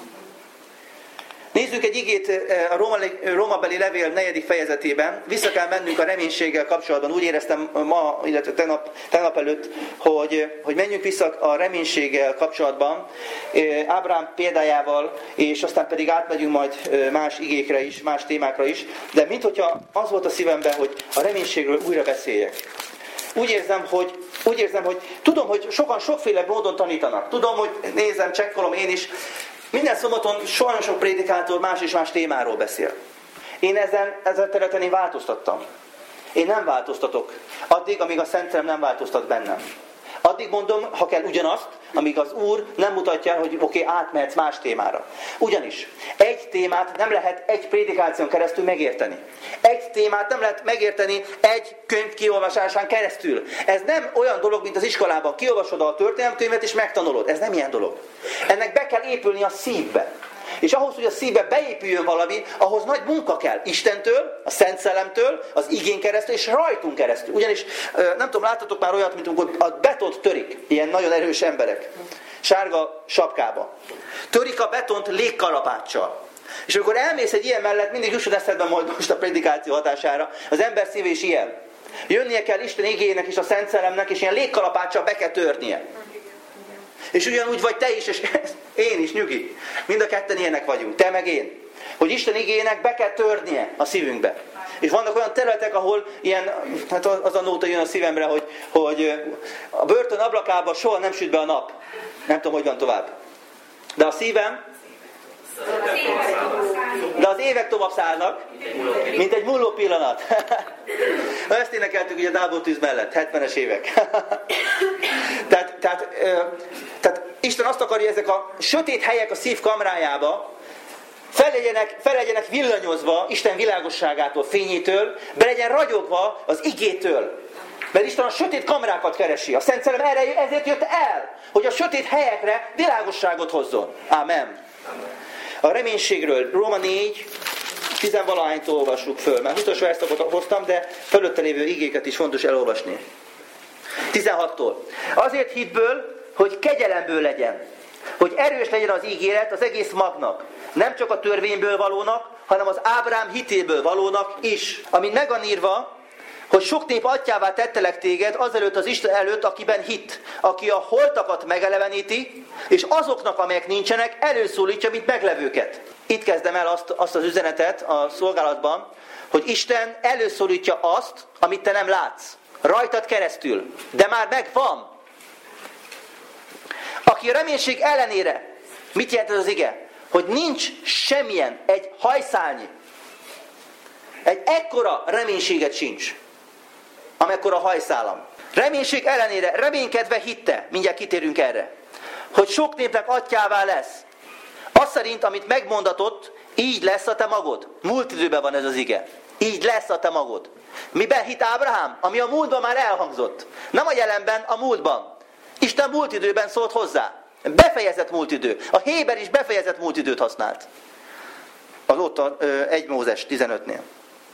Nézzük egy igét a Rómabeli levél negyedik fejezetében. Vissza kell mennünk a reménységgel kapcsolatban. Úgy éreztem ma, illetve tegnap, tegnap előtt, hogy, hogy menjünk vissza a reménységgel kapcsolatban. Ábrám példájával, és aztán pedig átmegyünk majd más igékre is, más témákra is. De minthogyha az volt a szívemben, hogy a reménységről újra beszéljek. Úgy érzem, hogy, úgy érzem, hogy tudom, hogy sokan sokféle módon tanítanak. Tudom, hogy nézem, csekkolom én is. Minden szombaton sajnos sok prédikátor más és más témáról beszél. Én ezen, ezen területen én változtattam. Én nem változtatok. Addig, amíg a Szent Szellem nem változtat bennem. Addig mondom, ha kell ugyanazt, amíg az Úr nem mutatja, hogy oké, okay, átmehetsz más témára. Ugyanis egy témát nem lehet egy prédikáción keresztül megérteni. Egy témát nem lehet megérteni egy könyv kiolvasásán keresztül. Ez nem olyan dolog, mint az iskolában. Kiolvasod a történelemkönyvet és megtanulod. Ez nem ilyen dolog. Ennek be kell épülni a szívbe. És ahhoz, hogy a szívbe beépüljön valami, ahhoz nagy munka kell. Istentől, a Szent Szellemtől, az igén keresztül és rajtunk keresztül. Ugyanis, nem tudom, láttatok már olyat, mint amikor a betont törik, ilyen nagyon erős emberek, sárga sapkába. Törik a betont légkalapáccsal. És amikor elmész egy ilyen mellett, mindig jusson eszedben majd most a predikáció hatására, az ember szíve is ilyen. Jönnie kell Isten igének és a Szent Szellemnek, és ilyen légkalapáccsal be kell törnie. És ugyanúgy vagy te is, és én is, nyugi. Mind a ketten ilyenek vagyunk, te meg én. Hogy Isten igének be kell törnie a szívünkbe. És vannak olyan területek, ahol ilyen, hát az a nóta jön a szívemre, hogy, hogy a börtön ablakában soha nem süt be a nap. Nem tudom, hogy van tovább. De a szívem De az évek tovább szállnak, mint egy múló pillanat. Na, ezt énekeltük ugye a Dából-tűz mellett, hetvenes évek. tehát, tehát, tehát Isten azt akarja, ezek a sötét helyek a szív kamrájába fel legyenek, fel legyenek villanyozva Isten világosságától, fényétől, be legyen ragyogva az igétől. Mert Isten a sötét kamrákat keresi. A Szent Szellem erre ezért jött el, hogy a sötét helyekre világosságot hozzon. Ámen. A reménységről, Róma négy, tizenvalahánytól olvassuk föl. Már utolsó verszakot hoztam, de fölötte lévő igéket is fontos elolvasni. tizenhattól. Azért hitből, hogy kegyelemből legyen. Hogy erős legyen az ígéret az egész magnak. Nem csak a törvényből valónak, hanem az Ábrám hitéből valónak is. Amint meg van írva, hogy sok nép atyává tettelek téged azelőtt az Isten előtt, akiben hit, aki a holtakat megeleveníti, és azoknak, amelyek nincsenek, előszólítja, mint meglevőket. Itt kezdem el azt, azt az üzenetet a szolgálatban, hogy Isten előszólítja azt, amit te nem látsz. Rajtad keresztül. De már megvan. Aki a reménység ellenére, mit jelent ez az ige? Hogy nincs semmilyen, egy hajszálnyi, egy ekkora reménységet sincs, amekkora hajszálam. Reménység ellenére, reménykedve hitte, mindjárt kitérünk erre, hogy sok népnek atyává lesz. Az szerint, amit megmondatott, így lesz a te magod. Múlt időben van ez az ige. Így lesz a te magod. Miben hit Ábrahám? Ami a múltban már elhangzott. Nem a jelenben, a múltban. Isten múlt időben szólt hozzá. Befejezett múlt idő. A Héber is befejezett múlt időt használt. Az ott a egy Mózes tizenötnél.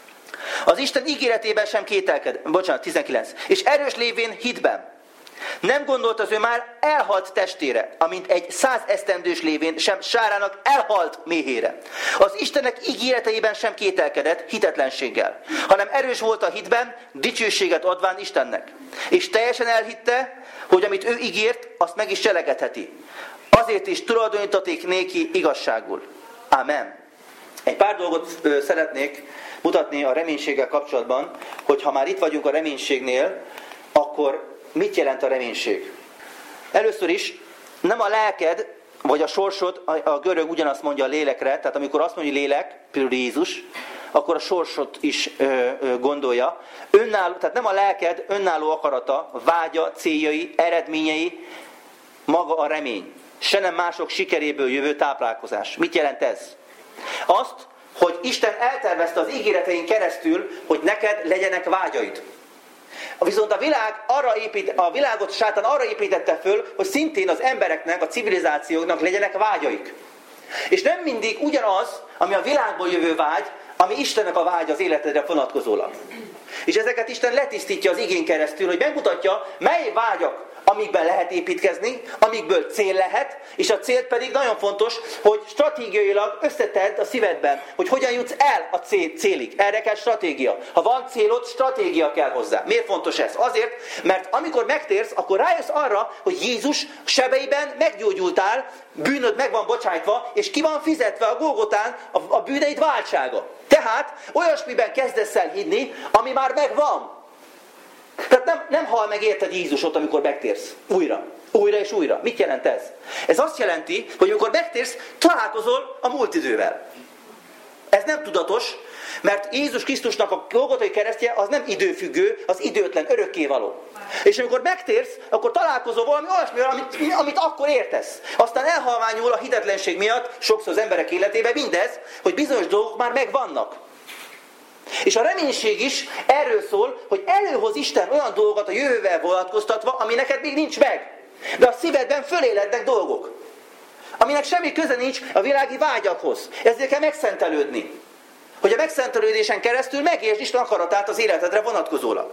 Az Isten ígéretében sem kételked. Bocsánat, tizenkilenc. És erős lévén hitben. Nem gondolt az ő már elhalt testére, amint egy száz esztendős lévén sem sárának elhalt méhére. Az Istennek ígéreteiben sem kételkedett hitetlenséggel, hanem erős volt a hitben, dicsőséget adván Istennek. És teljesen elhitte, hogy amit ő ígért, azt meg is cselekedheti. Azért is tulajdonítaték néki igazságul. Amen. Egy pár dolgot ö, szeretnék mutatni a reménységgel kapcsolatban, hogy ha már itt vagyunk a reménységnél, akkor mit jelent a reménység? Először is nem a lelked, vagy a sorsod, a görög ugyanazt mondja a lélekre, tehát amikor azt mondja lélek, például Jézus, akkor a sorsot is ö, ö, gondolja. Önálló, tehát nem a lelked önálló akarata, vágya, céljai, eredményei, maga a remény. Se nem mások sikeréből jövő táplálkozás. Mit jelent ez? Azt, hogy Isten eltervezte az ígéretein keresztül, hogy neked legyenek vágyaid. Viszont a, világ arra épít, a világot sátán arra építette föl, hogy szintén az embereknek, a civilizációknak legyenek vágyaik. És nem mindig ugyanaz, ami a világból jövő vágy, ami Istennek a vágy az életedre vonatkozólag. És ezeket Isten letisztítja az igén keresztül, hogy megmutatja, mely vágyak, amikben lehet építkezni, amikből cél lehet, és a cél pedig nagyon fontos, hogy stratégiailag összetedd a szívedben, hogy hogyan jutsz el a cél, célig. Erre kell stratégia. Ha van célod, stratégia kell hozzá. Miért fontos ez? Azért, mert amikor megtérsz, akkor rájössz arra, hogy Jézus sebeiben meggyógyultál, bűnöd meg van bocsájtva, és ki van fizetve a Golgotán a, a bűneid váltsága. Tehát olyasmiben kezdesz el hinni, ami már megvan. Tehát nem, nem hal meg érted Jézusot, amikor megtérsz. Újra. Újra és újra. Mit jelent ez? Ez azt jelenti, hogy amikor megtérsz, találkozol a múlt idővel. Ez nem tudatos, mert Jézus Krisztusnak a Golgotai keresztje az nem időfüggő, az időtlen, örökkévaló. És amikor megtérsz, akkor találkozol valami olyasmivel, amit, amit akkor értesz. Aztán elhalványul a hitetlenség miatt, sokszor az emberek életében mindez, hogy bizonyos dolgok már megvannak. És a reménység is erről szól, hogy előhoz Isten olyan dolgokat a jövővel vonatkoztatva, ami neked még nincs meg. De a szívedben fölélednek dolgok, aminek semmi köze nincs a világi vágyakhoz. Ezért kell megszentelődni. Hogy a megszentelődésen keresztül megértsd Isten akaratát az életedre vonatkozólag.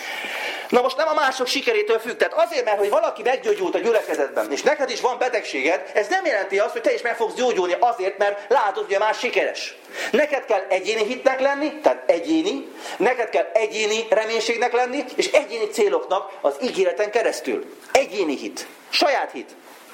Na most nem a mások sikerétől függ. Tehát azért, mert hogy valaki meggyógyult a gyülekezetben, és neked is van betegséged, ez nem jelenti azt, hogy te is meg fogsz gyógyulni azért, mert látod, hogy a más sikeres. Neked kell egyéni hitnek lenni, tehát egyéni, neked kell egyéni reménységnek lenni, és egyéni céloknak az ígéreten keresztül. Egyéni hit. Saját hit.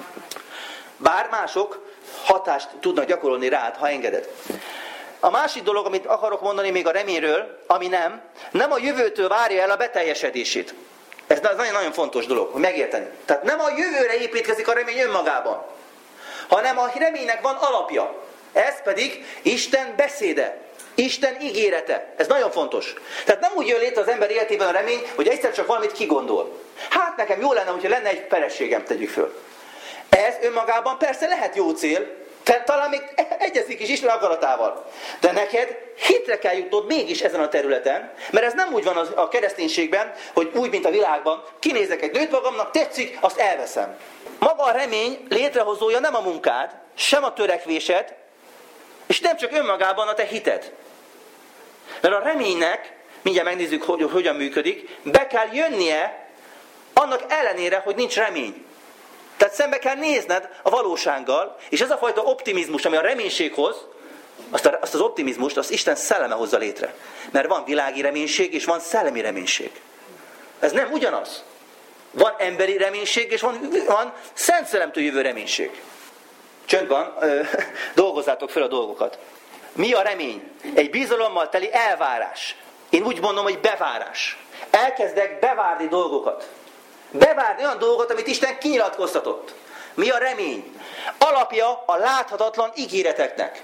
Bár mások hatást tudnak gyakorolni rád, ha engeded. A másik dolog, amit akarok mondani még a reményről, ami nem, nem a jövőtől várja el a beteljesedését. Ez nagyon-nagyon fontos dolog, hogy megérteni. Tehát nem a jövőre építkezik a remény önmagában, hanem a reménynek van alapja. Ez pedig Isten beszéde. Isten ígérete. Ez nagyon fontos. Tehát nem úgy jön létre az ember életében a remény, hogy egyszer csak valamit kigondol. Hát nekem jó lenne, hogyha lenne egy feleségem, tegyük föl. Ez önmagában persze lehet jó cél, tehát talán még egyezik is Isten akaratával. De neked hitre kell jutnod mégis ezen a területen, mert ez nem úgy van a kereszténységben, hogy úgy, mint a világban, kinézek egy nőt magamnak, tetszik, azt elveszem. Maga a remény létrehozója nem a munkád, sem a törekvésed, és nem csak önmagában a te hited. Mert a reménynek, mindjárt megnézzük, hogy hogyan működik, be kell jönnie annak ellenére, hogy nincs remény. Tehát szembe kell nézned a valósággal, és ez a fajta optimizmus, ami a reménység hoz, azt, a, azt az optimizmust, azt Isten szelleme hozza létre. Mert van világi reménység, és van szellemi reménység. Ez nem ugyanaz. Van emberi reménység, és van, van Szent Szellemtől jövő reménység. Csönd van, ö, dolgozzátok fel a dolgokat. Mi a remény? Egy bizalommal teli elvárás. Én úgy mondom, hogy bevárás. Elkezdek bevárni dolgokat. Bevárni olyan dolgokat, amit Isten kinyilatkoztatott. Mi a remény? Alapja a láthatatlan ígéreteknek.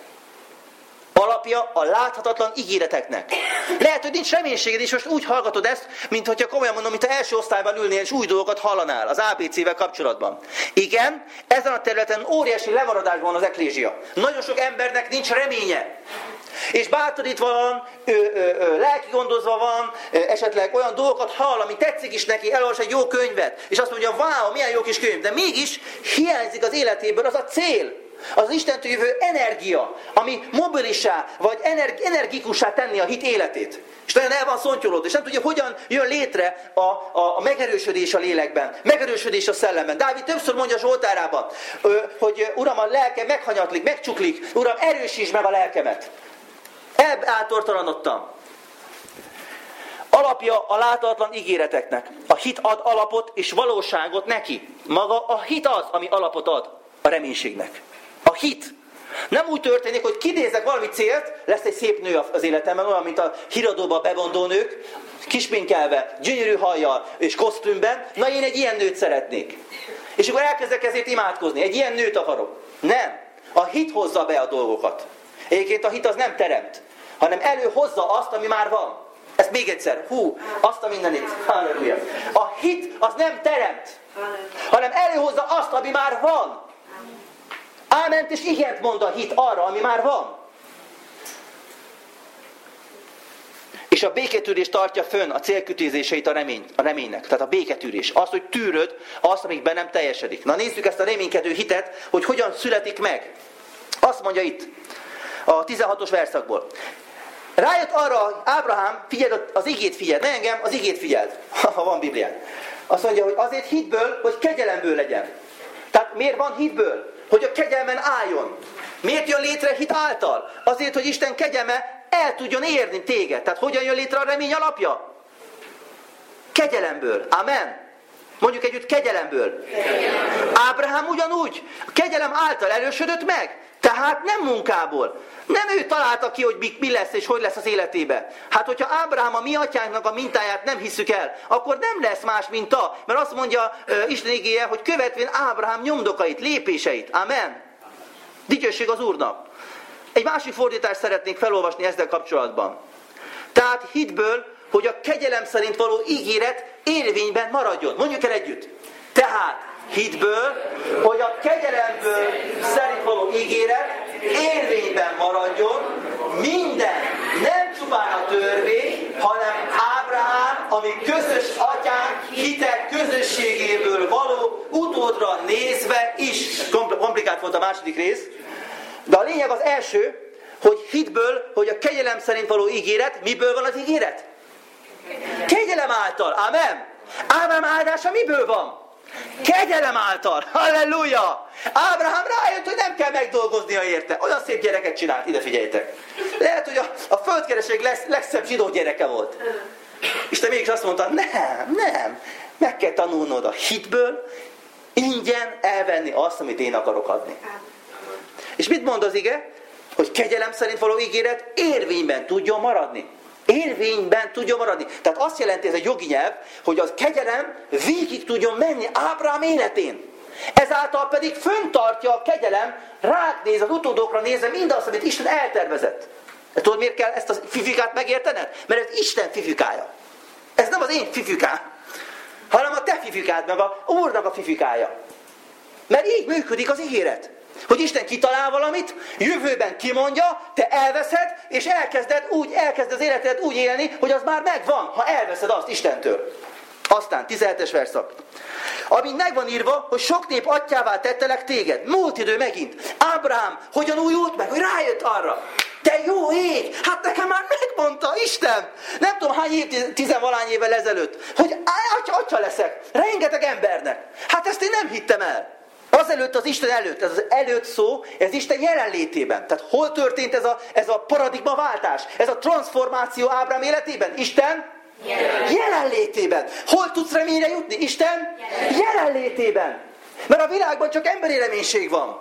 Alapja a láthatatlan ígéreteknek. Lehet, hogy nincs reménységed, és most úgy hallgatod ezt, mint hogyha komolyan mondom, mint ha első osztályban ülnél, és új dolgokat hallanál az á bé cével kapcsolatban. Igen, ezen a területen óriási lemaradásban van az eklézsia. Nagyon sok embernek nincs reménye. És bátorítva van, ö, ö, ö, lelki gondozva van, ö, esetleg olyan dolgokat hall, ami tetszik is neki, elolvas egy jó könyvet, és azt mondja, wow, milyen jó kis könyv, de mégis hiányzik az életéből az a cél, az Istentől jövő energia, ami mobilissá, vagy energi- energikussá tenni a hit életét. És nagyon el van szontyolódva, és nem tudja, hogyan jön létre a, a, a megerősödés a lélekben, megerősödés a szellemben. Dávid többször mondja Zsoltárában, hogy Uram, a lelkem meghanyatlik, megcsuklik, Uram, erősítsd meg a lelkemet. Elbátortalanodtam. Alapja a láthatatlan ígéreteknek. A hit ad alapot és valóságot neki. Maga a hit az, ami alapot ad a reménységnek. A hit. Nem úgy történik, hogy kinézek valami célt, lesz egy szép nő az életemben, olyan, mint a híradóban bevondó nők, kispinkelve, gyönyörű hajjal és kosztümben, na én egy ilyen nőt szeretnék. És akkor elkezdek ezért imádkozni, egy ilyen nőt akarok. Nem. A hit hozza be a dolgokat. Egyébként a hit az nem teremt, hanem előhozza azt, ami már van. Ezt még egyszer. Hú, azt a mindenit. Halleluja. A hit az nem teremt, hanem előhozza azt, ami már van. Áment és igent mond a hit arra, ami már van. És a béketűrés tartja fönn a célkütőzéseit a, remény, a reménynek. Tehát a béketűrés. Az, hogy tűröd azt, amíg be nem teljesedik. Na nézzük ezt a reménykedő hitet, hogy hogyan születik meg. Azt mondja itt, a tizenhatos verszakból. Rájött arra Ábrahám, figyeld az igét figyeld, ne engem, az igét figyeld, ha van Biblián. Azt mondja, hogy azért hitből, hogy kegyelemből legyen. Tehát miért van hitből? Hogy a kegyelmen álljon. Miért jön létre hit által? Azért, hogy Isten kegyelme el tudjon érni téged. Tehát hogyan jön létre a remény alapja? Kegyelemből. Amen. Mondjuk együtt kegyelemből. Kegyelem. Ábrahám ugyanúgy. A kegyelem által erősödött meg. Tehát nem munkából. Nem ő találta ki, hogy mi lesz és hogy lesz az életébe. Hát, hogyha Ábrahám a mi atyánknak a mintáját nem hisszük el, akkor nem lesz más minta. Mert azt mondja uh, Isten igéje, hogy követvén Ábrahám nyomdokait, lépéseit. Amen. Dicsőség az Úrnak. Egy másik fordítást szeretnék felolvasni ezzel kapcsolatban. Tehát hitből, hogy a kegyelem szerint való ígéret érvényben maradjon. Mondjuk el együtt. Tehát hitből, hogy a kegyelemből szerint való ígéret érvényben maradjon, minden, nem csupán a törvény, hanem Ábrahám, ami közös atyánk hitek közösségéből való utódra nézve is. Komplikált volt a második rész, de a lényeg az első, hogy hitből, hogy a kegyelem szerint való ígéret, miből van az ígéret? Kegyelem által, amen. Ábrahám áldása miből van? Kegyelem által, halleluja! Ábrahám rájött, hogy nem kell megdolgoznia érte. Olyan szép gyereket csinált, ide figyeljetek. Lehet, hogy a, a földkereség leg, legszebb zsidó gyereke volt. Isten mégis azt mondta, nem, nem, meg kell tanulnod a hitből, ingyen elvenni azt, amit én akarok adni. És mit mond az ige? Hogy kegyelem szerint való ígéret érvényben tudjon maradni. Érvényben tudjon maradni. Tehát azt jelenti ez a jogi nyelv, hogy az kegyelem végig tudjon menni Ábrahám életén. Ezáltal pedig föntartja a kegyelem, rád néz, az utódokra nézve mindazt, amit Isten eltervezett. De tudod, miért kell ezt a fifikát megértened? Mert ez Isten fifikája. Ez nem az én fifikám, hanem a te fifikád, meg a Úrnak a fifikája. Mert így működik az ígéret. Hogy Isten kitalál valamit, jövőben kimondja, te elveszed, és elkezded úgy, elkezd az életedet úgy élni, hogy az már megvan, ha elveszed azt Istentől. Aztán tizenhetes verszak. Amint megvan írva, hogy sok nép atyává tettelek téged. Múlt idő megint. Ábrahám hogyan újult meg, hogy rájött arra. Te jó ég! Hát nekem már megmondta Isten! Nem tudom hány év, tizenvalány évvel ezelőtt, hogy atya, atya leszek. Rengeteg embernek. Hát ezt én nem hittem el. Azelőtt az Isten előtt, ez az előtt szó, ez Isten jelenlétében. Tehát hol történt ez a, ez a paradigmaváltás, ez a transformáció Ábrahám életében? Isten jelenlétében. jelenlétében. Hol tudsz reményre jutni? Isten jelenlétében. jelenlétében. Mert a világban csak emberi reménység van.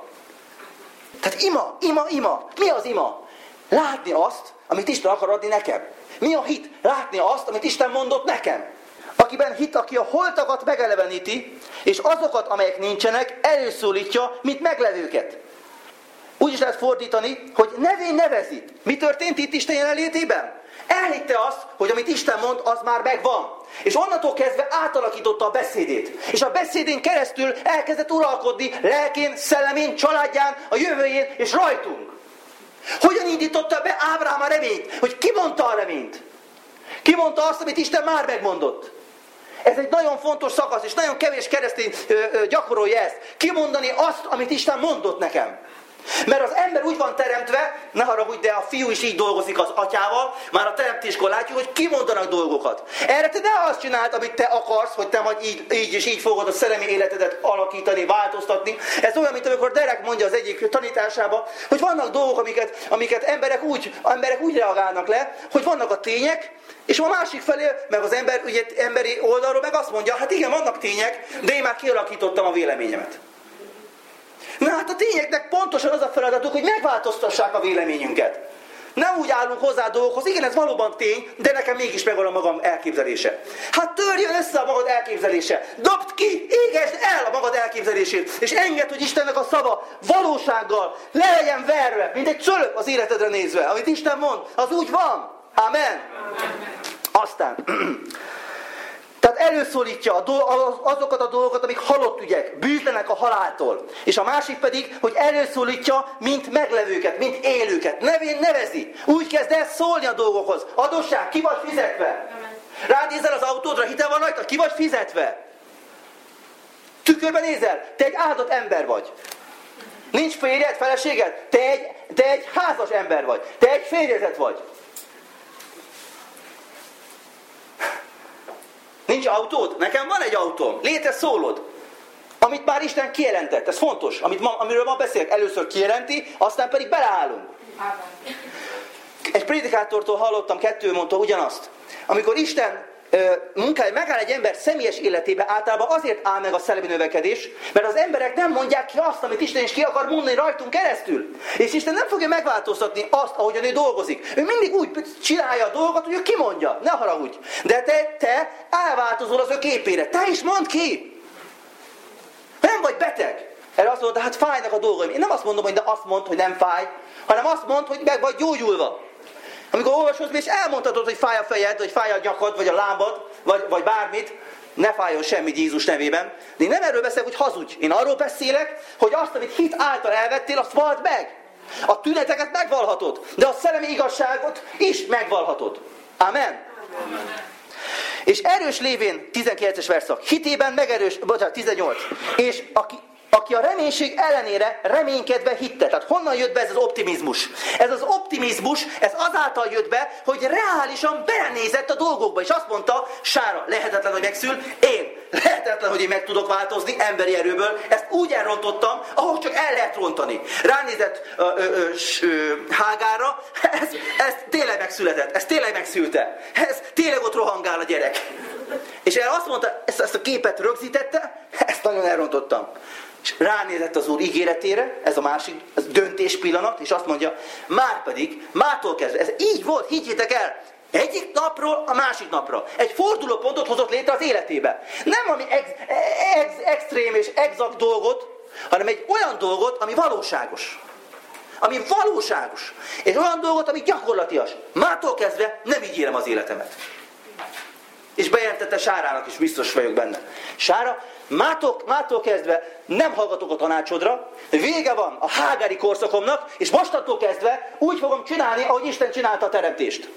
Tehát ima, ima, ima. Mi az ima? Látni azt, amit Isten akar adni nekem. Mi a hit? Látni azt, amit Isten mondott nekem. Akiben hit, aki a holtakat megeleveníti, és azokat, amelyek nincsenek, előszólítja, mint meglevőket. Úgy is lehet fordítani, hogy nevén nevezi. Mi történt itt Isten jelenlétében? Elhitte azt, hogy amit Isten mond, az már megvan. És onnantól kezdve átalakította a beszédét. És a beszédén keresztül elkezdett uralkodni lelkén, szellemén, családján, a jövőjén és rajtunk. Hogyan indította be Ábrahám a reményt? Hogy ki mondta a reményt? Ki mondta azt, amit Isten már megmondott? Ez egy nagyon fontos szakasz, és nagyon kevés keresztény ö, ö, gyakorolja ezt. Kimondani azt, amit Isten mondott nekem. Mert az ember úgy van teremtve, ne haragudj, de a fiú is így dolgozik az atyával, már a teremtéskor látjuk, hogy kimondanak dolgokat. Erre te ne azt csináld, amit te akarsz, hogy te majd így, így és így fogod a szellemi életedet alakítani, változtatni. Ez olyan, mint amikor Derek mondja az egyik tanításába, hogy vannak dolgok, amiket, amiket emberek, úgy, emberek úgy reagálnak le, hogy vannak a tények, és a másik felé, meg az ember, ugye, emberi oldalról meg azt mondja, hát igen, vannak tények, de én már kialakítottam a véleményemet. Na hát a tényeknek pontosan az a feladatuk, hogy megváltoztassák a véleményünket. Nem úgy állunk hozzá a dolgokhoz, igen, ez valóban tény, de nekem mégis megvan a magam elképzelése. Hát törjön össze a magad elképzelése. Dobd ki, égesd el a magad elképzelését, és engedd, hogy Istennek a szava valósággal le legyen verve, mint egy cölöp az életedre nézve. Amit Isten mond, az úgy van. Amen. Aztán... Tehát előszólítja azokat a dolgokat, amik halott ügyek, bűtlenek a haláltól. És a másik pedig, hogy előszólítja, mint meglevőket, mint élőket. Nevén nevezi. Úgy kezd el szólni a dolgokhoz. Adosság, ki vagy fizetve? Rád nézel az autódra, hitel van rajta, ki vagy fizetve? Tükörben nézel, te egy áldott ember vagy. Nincs férjed, feleséged, te egy, te egy házas ember vagy. Te egy férjezet vagy. Nincs autód? Nekem van egy autóm. Létre szólod. Amit már Isten kijelentett. Ez fontos. Amit ma, amiről ma beszélek. Először kijelenti, aztán pedig beleállunk. Egy prédikátortól hallottam, kettő mondta ugyanazt. Amikor Isten ö, munkája megáll egy ember személyes életébe, általában azért áll meg a szellemi növekedés, mert az emberek nem mondják ki azt, amit Isten is ki akar mondani rajtunk keresztül. És Isten nem fogja megváltoztatni azt, ahogyan ő dolgozik. Ő mindig úgy csinálja a dolgot, hogy ő kimondja. Ne haragudj. De te, te elváltozol az ő képére. Te is mondd ki. Nem vagy beteg. Erre azt mondta, hát fájnak a dolgaim. Én nem azt mondom, hogy de azt mondd, hogy nem fáj, hanem azt mondd, hogy meg vagy gyógyulva. Amikor olvasod, és elmondhatod, hogy fáj a fejed, vagy fáj a nyakad, vagy a lábad, vagy, vagy bármit, ne fájjon semmit Jézus nevében. De én nem erről beszélek, hogy hazudj. Én arról beszélek, hogy azt, amit hit által elvettél, azt vald meg. A tüneteket megvalhatod, de a szellemi igazságot is megvalhatod. Amen. Amen. És erős lévén, tizenkilences verszak, hitében megerős, bocsánat, tizennyolc, és aki, aki a reménység ellenére reménykedve hitte. Tehát honnan jött be ez az optimizmus? Ez az optimizmus, ez azáltal jött be, hogy reálisan belenézett a dolgokba, és azt mondta, Sára, lehetetlen, hogy megszül, én lehetetlen, hogy én meg tudok változni emberi erőből, ezt úgy elrontottam, ahogy csak el lehet rontani. Ránézett ö, ö, ö, ö, Hágárra, ez, ez tényleg megszületett, ez tényleg megszülte, ez tényleg ott rohangál a gyerek. És erre azt mondta, ezt, ezt a képet rögzítette, ezt nagyon elrontottam. És ránézett az Úr ígéretére, ez a másik ez döntés pillanat, és azt mondja, márpedig, mától kezdve, ez így volt, higgyétek el, egyik napról a másik napra. Egy fordulópontot hozott létre az életébe. Nem ami ex, ex, extrém és exakt dolgot, hanem egy olyan dolgot, ami valóságos. Ami valóságos. És olyan dolgot, ami gyakorlatias. Mától kezdve nem így élem az életemet. És bejelentette Sárának is, biztos vagyok benne. Sára, mától, mától kezdve nem hallgatok a tanácsodra, vége van a hágári korszakomnak, és mostantól kezdve úgy fogom csinálni, ahogy Isten csinálta a teremtést.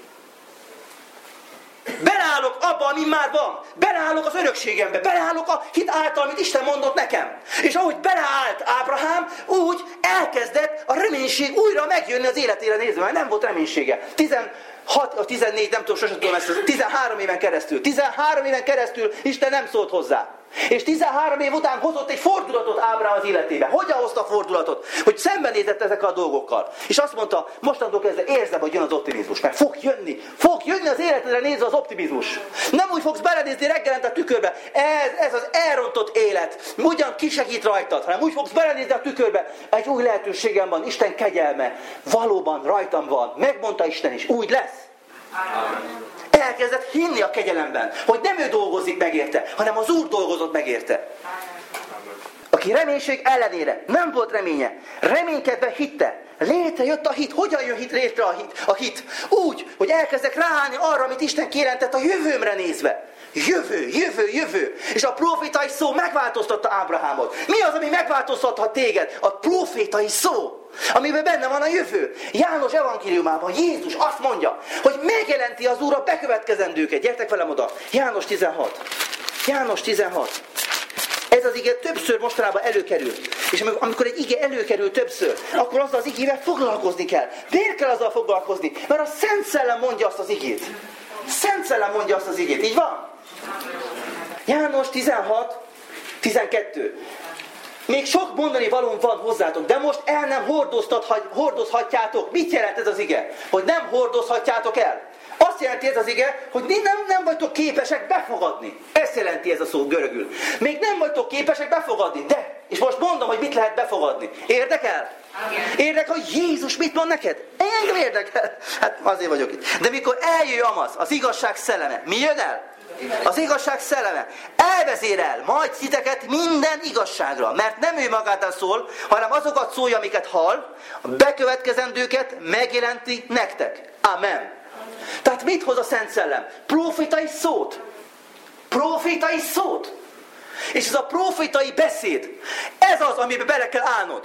Beleállok abba, ami már van. Beleállok az örökségembe. Beleállok a hit által, amit Isten mondott nekem. És ahogy beleállt Ábrahám, úgy elkezdett a reménység újra megjönni az életére nézve, mert nem volt reménysége. tizenhat, tizennégy, nem tudom, sosem tudom ezt, tizenhárom éven keresztül. tizenhárom éven keresztül Isten nem szólt hozzá. És tizenhárom év után hozott egy fordulatot Ábrahám az életébe. Hogyan hozta a fordulatot? Hogy szembenézett ezekkel a dolgokkal. És azt mondta, mostantól kezdve érzem, hogy jön az optimizmus. Mert fog jönni. Fog jönni az életedre nézve az optimizmus. Nem úgy fogsz belenézni reggelente a tükörbe. Ez, ez az elrontott élet. Ugyan kisegít rajtad, hanem úgy fogsz belenézni a tükörbe. Egy új lehetőségem van. Isten kegyelme. Valóban rajtam van. Megmondta Isten is. Úgy lesz. Amen. Elkezdett hinni a kegyelemben, hogy nem ő dolgozik meg érte, hanem az Úr dolgozott meg érte. Aki reménység ellenére nem volt reménye, reménykedve hitte, létrejött a hit. Hogyan jön hit létre a hit? A hit úgy, hogy elkezdek ráállni arra, amit Isten kijelentett a jövőmre nézve. Jövő, jövő, jövő. És a profétai szó megváltoztatta Ábrahámot. Mi az, ami megváltoztathat téged? A profétai szó, amiben benne van a jövő. János evangéliumában Jézus azt mondja, hogy megjelenti az Úr a bekövetkezendőket. Gyertek velem oda. János tizenhat. János tizenhat. Ez az ige többször mostanában előkerül. És amikor egy ige előkerül többször, akkor azzal az igével foglalkozni kell. Miért kell azzal foglalkozni? Mert a Szent Szellem mondja azt az igét. Szent Szellem mondja azt az igét. Így van? János tizenhat, tizenkettő. Még sok mondani valóm van hozzátok, de most el nem hordozhatjátok. Mit jelent ez az ige? Hogy nem hordozhatjátok el. Azt jelenti ez az ige, hogy nem, nem vagytok képesek befogadni. Ezt jelenti ez a szó görögül. Még nem vagytok képesek befogadni, de, és most mondom, hogy mit lehet befogadni. Érdekel? Érdekel, hogy Jézus mit mond neked? Engem érdekel. Hát azért vagyok itt. De mikor eljön Amaz, az igazság szelleme, mi jön el? Az igazság szelleme elvezérel majd titeket minden igazságra, mert nem ő magától szól, hanem azokat szólja, amiket hall, a bekövetkezendőket megjelenti nektek. Amen. Tehát mit hoz a Szent Szellem? Profétai szót. Profétai szót. És ez a profétai beszéd, ez az, amiben bele kell állnod.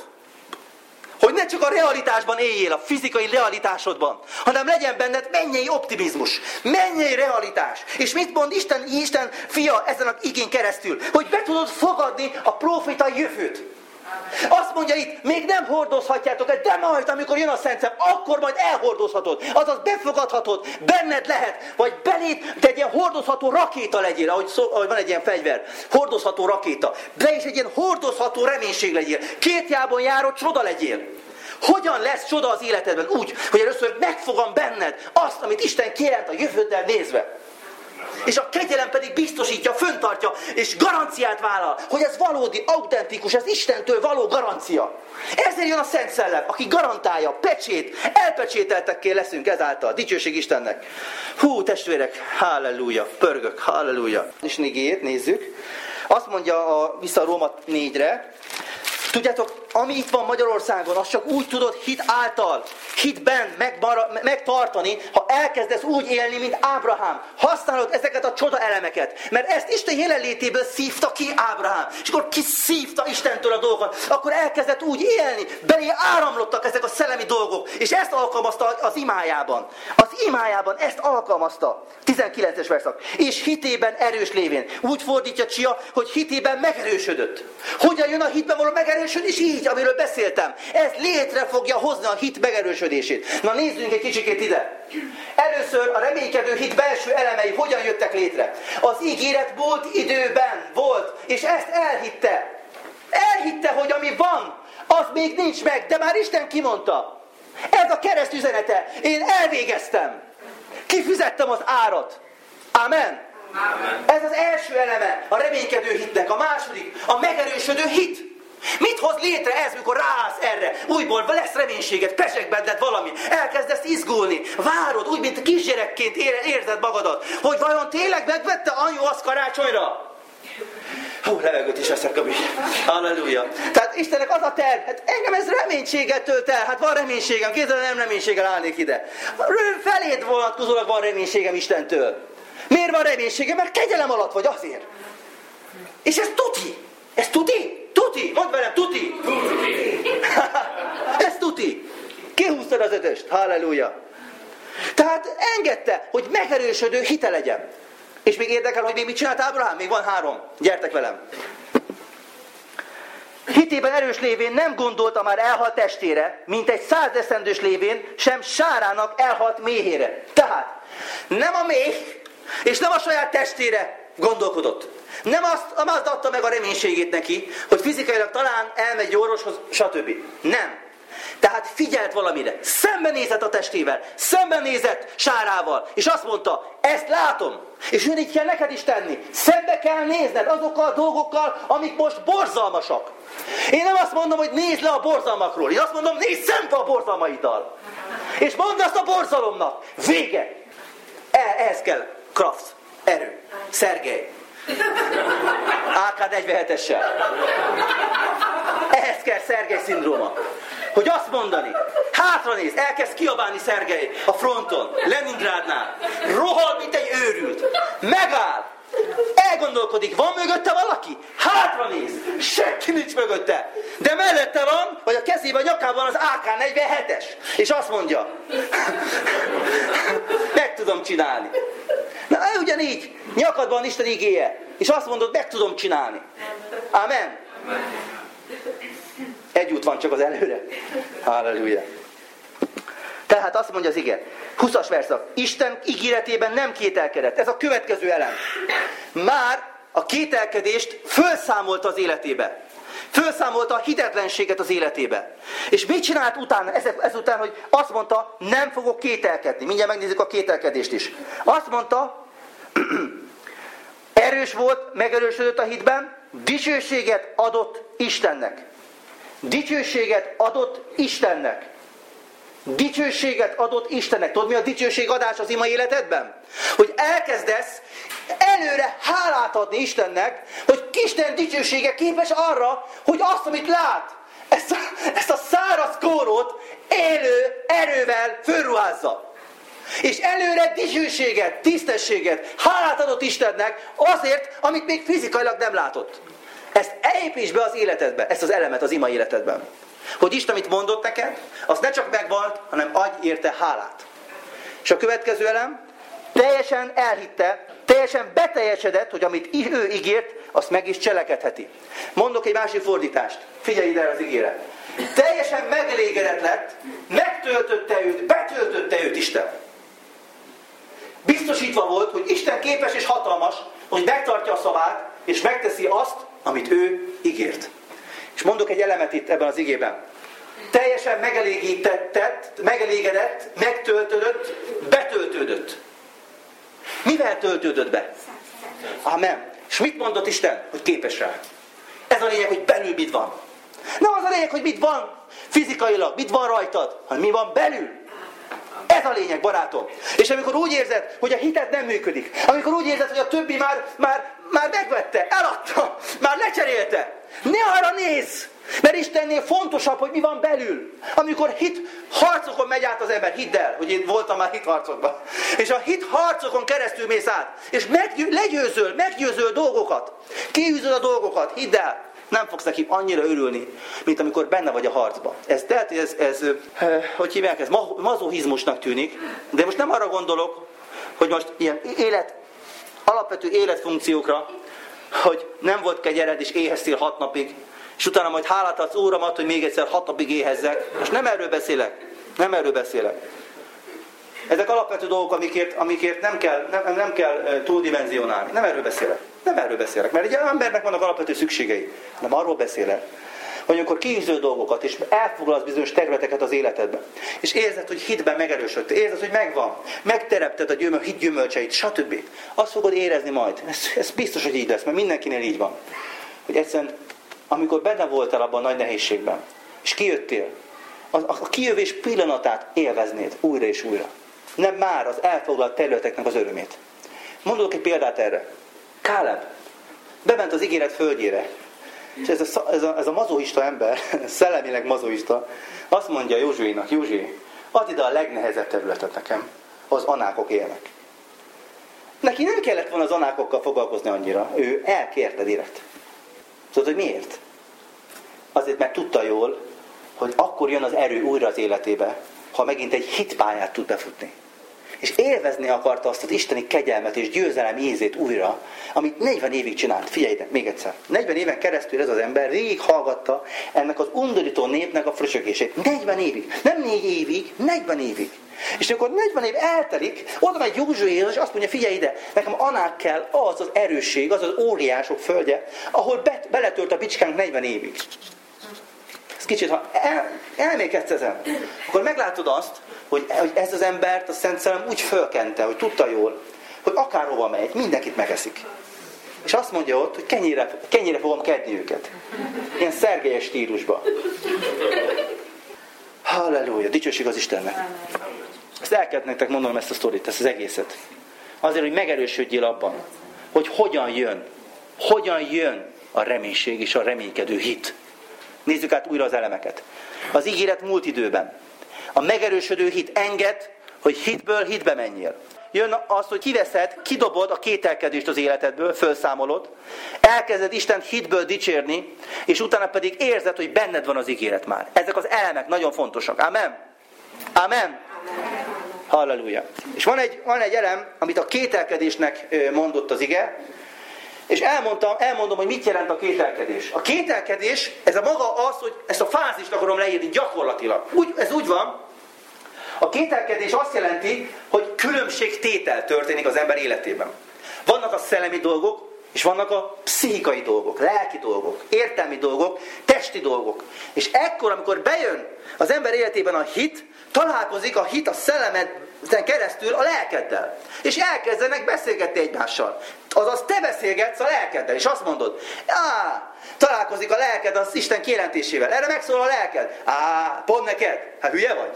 Hogy ne csak a realitásban éljél, a fizikai realitásodban, hanem legyen benned mennyei optimizmus, mennyei realitás. És mit mond Isten, Isten fia ezen a igén keresztül? Hogy be tudod fogadni a profétai jövőt. Azt mondja itt, még nem hordozhatjátok el, de majd, amikor jön a Szent Szellem, akkor majd elhordozhatod. Azaz befogadhatod, benned lehet, vagy beléd, de egy ilyen hordozható rakéta legyél, ahogy, szó, ahogy van egy ilyen fegyver, hordozható rakéta. De is egy ilyen hordozható reménység legyél, két jábon járó csoda legyél. Hogyan lesz csoda az életedben? Úgy, hogy először megfogom benned azt, amit Isten kijelent a jövőddel nézve. És a kegyelem pedig biztosítja, föntartja, és garanciát vállal, hogy ez valódi, autentikus, ez Istentől való garancia. Ezért jön a Szent Szellem, aki garantálja, pecsét, elpecsételtekké leszünk ezáltal. Dicsőség Istennek. Hú, testvérek, halleluja, pörgök, halleluja. És igéjét nézzük. Azt mondja a, vissza a Róma négyre, tudjátok, ami itt van Magyarországon, azt csak úgy tudod hit által, hitben megmara, megtartani, ha elkezdesz úgy élni, mint Ábrahám. Használod ezeket a csoda elemeket, mert ezt Isten jelenlétéből szívta ki Ábrahám. És akkor kiszívta Istentől a dolgokat, akkor elkezdett úgy élni, belé áramlottak ezek a szellemi dolgok, és ezt alkalmazta az imájában. Az imájában ezt alkalmazta. tizenkilences verszak. És hitében erős lévén. Úgy fordítja Csia, hogy hitében megerősödött. Hogyan jön a hitben való megerősödés? Így, amiről beszéltem. Ez létre fogja hozni a hit megerősödését. Na nézzünk egy kicsikét ide. Először a reménykedő hit belső elemei hogyan jöttek létre? Az ígéret volt időben volt, és ezt elhitte. Elhitte, hogy ami van, az még nincs meg, de már Isten kimondta. Ez a kereszt üzenete. Én elvégeztem. Kifizettem az árat. Amen. Amen. Ez az első eleme a reménykedő hitnek. A második, a megerősödő hit. Mit hoz létre ez, mikor ráállsz erre? Újból lesz reménységed, peseg benned valami. Elkezdesz izgulni, várod, úgy, mint kisgyerekként érzed magadat, hogy vajon tényleg megvette anyu azt karácsonyra? Hú, levegőt is veszek, Gabi. Halleluja. Tehát Istennek az a terv, hát engem ez reménységgel tölt el. Hát van reménységem, képzeld, nem reménységgel állnék ide. Feléd vonatkozólag van reménységem Istentől. Miért van reménységem? Mert kegyelem alatt vagy, azért. És ez tuti. Ez tuti? Tuti. Mondd velem, tuti. Tuti. Ez tuti. Kihúztad az ötöst. Halleluja. Tehát engedte, hogy megerősödő hite legyen. És még érdekel, hogy még mit csinált Ábrahám? Még van három. Gyertek velem. Hitében erős lévén nem gondolta már elhalt testére, mint egy százesztendős lévén, sem Sárának elhalt méhére. Tehát nem a méh, és nem a saját testére gondolkodott. Nem azt, azt adta meg a reménységét neki, hogy fizikailag talán elmegy egy orvoshoz, stb. Nem. Tehát figyelt valamire, szembenézett a testével, szembenézett Sárával, és azt mondta, ezt látom, és ugyanígy kell neked is tenni. Szembe kell nézned azokkal a dolgokkal, amik most borzalmasak. Én nem azt mondom, hogy nézd le a borzalmakról, én azt mondom, nézd szembe a borzalmaiddal. És mondd azt a borzalomnak, vége. Ehhez kell kraft, erő, Szergej. á ká negyvenhetessel. Ehhez kell Szergej szindróma. Hogy azt mondani, hátranéz, elkezd kiabálni Szergej a fronton, Leningrádnál, rohad, mint egy őrült, megáll, elgondolkodik, van mögötte valaki? Hátranéz, senki nincs mögötte, de mellette van, vagy a kezében, a nyakában az á ká negyvenhetes, és azt mondja, meg tudom csinálni. Na, ugyanígy, nyakadban Isten igéje, és azt mondod, meg tudom csinálni. Amen. Egy út van csak az előre. Halleluja. Tehát azt mondja az ige. huszas verszak. Isten ígéretében nem kételkedett. Ez a következő elem. Már a kételkedést fölszámolta az életébe. Fölszámolta a hitetlenséget az életébe. És mit csinált utána, ezután, hogy azt mondta, nem fogok kételkedni. Mindjárt megnézzük a kételkedést is. Azt mondta, erős volt, megerősödött a hitben, dicsőséget adott Istennek. Dicsőséget adott Istennek. Dicsőséget adott Istennek. Tudod, mi a dicsőségadás az ima életedben? Hogy elkezdesz előre hálát adni Istennek, hogy Isten dicsősége képes arra, hogy azt, amit lát, ezt a, ezt a száraz kórót élő erővel fölruházza. És előre dicsőséget, tisztességet, hálát adott Istennek azért, amit még fizikailag nem látott. Ezt építs be az életedbe, ezt az elemet az ima életedben. Hogy Isten mit mondott neked, az ne csak megvan, hanem adj érte hálát. És a következő elem, teljesen elhitte, teljesen beteljesedett, hogy amit ő ígért, azt meg is cselekedheti. Mondok egy másik fordítást. Figyelj ide az ígére. Teljesen megelégedett lett, megtöltötte őt, betöltötte őt Isten. Biztosítva volt, hogy Isten képes és hatalmas, hogy megtartja a szavát, és megteszi azt, amit ő ígért. És mondok egy elemet itt ebben az igében. Teljesen megelégített, megelégedett, megtöltődött, betöltődött. Mivel töltődött be? Amen. És mit mondott Isten? Hogy képes rá. Ez a lényeg, hogy belül mit van. Nem az a lényeg, hogy mit van fizikailag, mit van rajtad, hanem mi van belül. Ez a lényeg, barátom. És amikor úgy érzed, hogy a hited nem működik, amikor úgy érzed, hogy a többi már, már, már megvette, eladta, már lecserélte, ne arra nézz! Mert Istennél fontosabb, hogy mi van belül. Amikor hit harcokon megy át az ember, hidd el, hogy én voltam már hitharcokban. És a hit harcokon keresztül mész át, és meggyő, legyőzöl, meggyőzöl dolgokat, kiűzöl a dolgokat, hidd el, nem fogsz neki annyira örülni, mint amikor benne vagy a harcban. Ez, tehát ez, ez hogy hívják, ez mazochizmusnak tűnik, de most nem arra gondolok, hogy most ilyen élet, alapvető életfunkciókra, hogy nem volt kegyered, és éheztél hat napig, és utána majd hálát adsz Úramat, hogy még egyszer hat napig éhezzek. Most nem erről beszélek. Nem erről beszélek. Ezek alapvető dolgok, amikért, amikért nem kell, nem, nem kell túldimenzionálni. Nem erről beszélek. Nem erről beszélek. Mert egy embernek vannak alapvető szükségei. Nem arról beszélek, hogy amikor kiűzöl dolgokat, és elfoglalsz bizonyos területeket az életedben, és érzed, hogy hitben megerősödtél, érzed, hogy megvan, megteremted a gyümöl, hit gyümölcseit, stb. Azt fogod érezni majd. Ez, ez biztos, hogy így lesz, mert mindenkinél így van. Hogy egyszerűen, amikor benne voltál abban a nagy nehézségben, és kijöttél, a, a kijövés pillanatát élveznéd újra és újra. Nem már az elfoglalt területeknek az örömét. Mondok egy példát erre. Káleb. Bement az ígéret földjére. És ez a, ez a, ez a mazohista ember, szellemileg mazohista, azt mondja Józsuénak, Józsué, add ide a legnehezebb területet nekem, az anákok élnek. Neki nem kellett volna az anákokkal foglalkozni annyira, ő elkérte direkt. Tudod, hogy miért? Azért, mert tudta jól, hogy akkor jön az erő újra az életébe, ha megint egy hitpályát tud befutni. És élvezni akarta azt az isteni kegyelmet és győzelem ízét újra, amit negyven évig csinált. Figyelj ide, még egyszer. negyven éven keresztül ez az ember végig hallgatta ennek az undorító népnek a fröcsögését. negyven évig. Nem négy évig, negyven évig. És akkor negyven év eltelik, oda megy Józsuéhoz, és azt mondja, figyelj ide, nekem anák kell az az erősség, az az óriások földje, ahol be, beletört a bicskánk negyven évig. Ez kicsit, ha el, elmékedsz ezen, akkor meglátod azt, hogy ez az embert a Szent Szellem úgy fölkente, hogy tudta jól, hogy akárhova megy, mindenkit megeszik. És azt mondja ott, hogy kenyére, kenyére fogom kedni őket. Ilyen szergelyes stílusban. Halleluja, dicsőség az Istennek. Ezt el kell nektek mondanom ezt a sztorit, ezt az egészet. Azért, hogy megerősödjél abban, hogy hogyan jön, hogyan jön a reménység és a reménykedő hit. Nézzük át újra az elemeket. Az ígéret múlt időben. A megerősödő hit enged, hogy hitből hitbe menjél. Jön az, hogy kiveszed, kidobod a kételkedést az életedből, felszámolod, elkezded Istent hitből dicsérni, és utána pedig érzed, hogy benned van az ígéret már. Ezek az elemek nagyon fontosak. Amen. Amen. Halleluja. És van egy, van egy elem, amit a kételkedésnek mondott az ige, és elmondtam, elmondom, hogy mit jelent a kételkedés. A kételkedés, ez a maga az, hogy ezt a fázist akarom leírni gyakorlatilag. Úgy, ez úgy van, a kételkedés azt jelenti, hogy különbségtétel történik az ember életében. Vannak a szellemi dolgok, és vannak a pszichikai dolgok, lelki dolgok, értelmi dolgok, testi dolgok. És ekkor, amikor bejön az ember életében a hit, találkozik a hit a szellemeden keresztül a lelkeddel. És elkezdenek beszélgetni egymással. Azaz te beszélgetsz a lelkeddel, és azt mondod, á, találkozik a lelked az Isten kijelentésével. Erre megszól a lelked. Á, pont neked. Hát hülye vagy?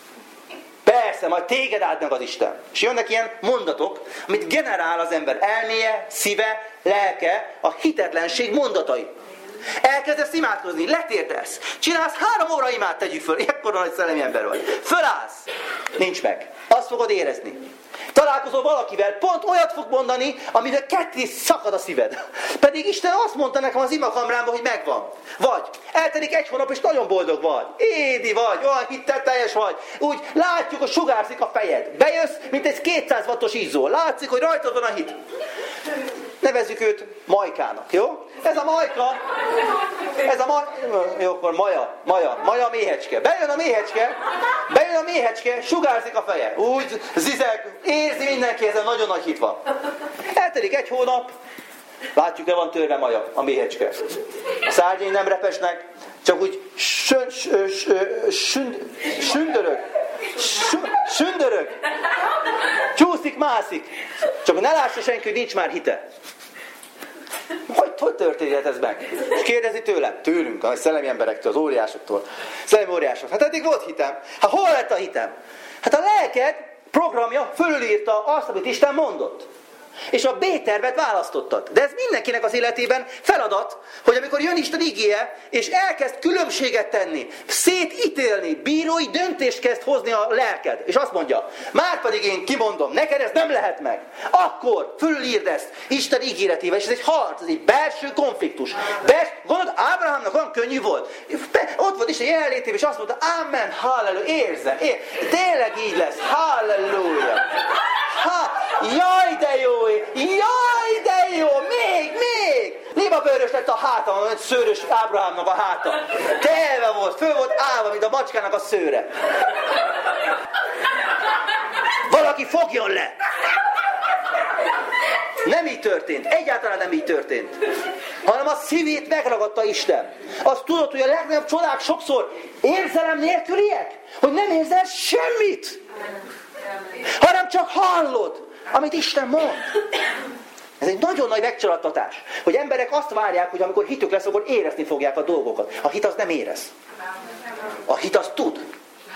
Persze, majd téged áld meg az Isten. És jönnek ilyen mondatok, amit generál az ember elméje, szíve, lelke, a hitetlenség mondatai. Elkezdesz imádkozni, letérdelsz, csinálsz három óra imát, tegyük föl, ekkora nagy szellemi ember vagy. Fölállsz, nincs meg. Azt fogod érezni. Találkozol valakivel, pont olyat fog mondani, amivel ketté szakad a szíved. Pedig Isten azt mondta nekem az imakamrámban, hogy megvan. Vagy eltelik egy hónap, és nagyon boldog vagy. Édi vagy, olyan hittelteljes vagy. Úgy látjuk, hogy sugárzik a fejed. Bejössz, mint egy kétszáz wattos izzó. Látszik, hogy rajtad van a hit. Nevezzük őt Majkának, jó? Ez a Majka, ez a Majka, jó, akkor Maja, Maja, Maja a méhecske. Bejön a méhecske, bejön a méhecske, sugárzik a feje. Úgy zizeg, érzi mindenki, ezen nagyon nagy hit van. Eltelik egy hónap, látjuk, le van törve Maja, a méhecske. A szárnyai nem repesnek, csak úgy sön, sön, sön, sön, sündörög, sön, sündörög, csúszik, mászik. Csak ne lássa senki, hogy nincs már hite. Hogy, hogy történhet ez meg? És kérdezi tőlem, tőlünk, a szellemi emberektől, az óriásoktól. Szellemi óriások. Hát eddig volt hitem. Hát hol lett a hitem? Hát a lelked programja fölülírta azt, amit Isten mondott. És a B-tervet választottad. De ez mindenkinek az életében feladat, hogy amikor jön Isten igéje, és elkezd különbséget tenni, szétítélni, bírói döntést kezd hozni a lelked. És azt mondja, márpedig én kimondom, neked ez nem lehet meg. Akkor fölülírd ezt Isten ígéretével, és ez egy harc, ez egy belső konfliktus. Bels, gondolod, Ábrahámnak olyan könnyű volt. Ott volt Isten jelenlétében, és azt mondta, amen, halleluja, érzem, ér. Tényleg így lesz, halleluja. Ha, jaj, de jó, jaj, de jó, még, még. Libabőrös lett a hátam, olyan szőrös Ábrahámnak a háta. Telve volt, föl volt állva, mint a macskának a szőre. Valaki fogjon le. Nem így történt, egyáltalán nem így történt. Hanem a szívét megragadta Isten. Azt tudod, hogy a legnagyobb csodák sokszor érzelem nélküliek? Hogy nem érzel semmit. Hanem csak hallod, amit Isten mond. Ez egy nagyon nagy megcsalattatás, hogy emberek azt várják, hogy amikor hitük lesz, akkor érezni fogják a dolgokat. A hit az nem érez. A hit az tud.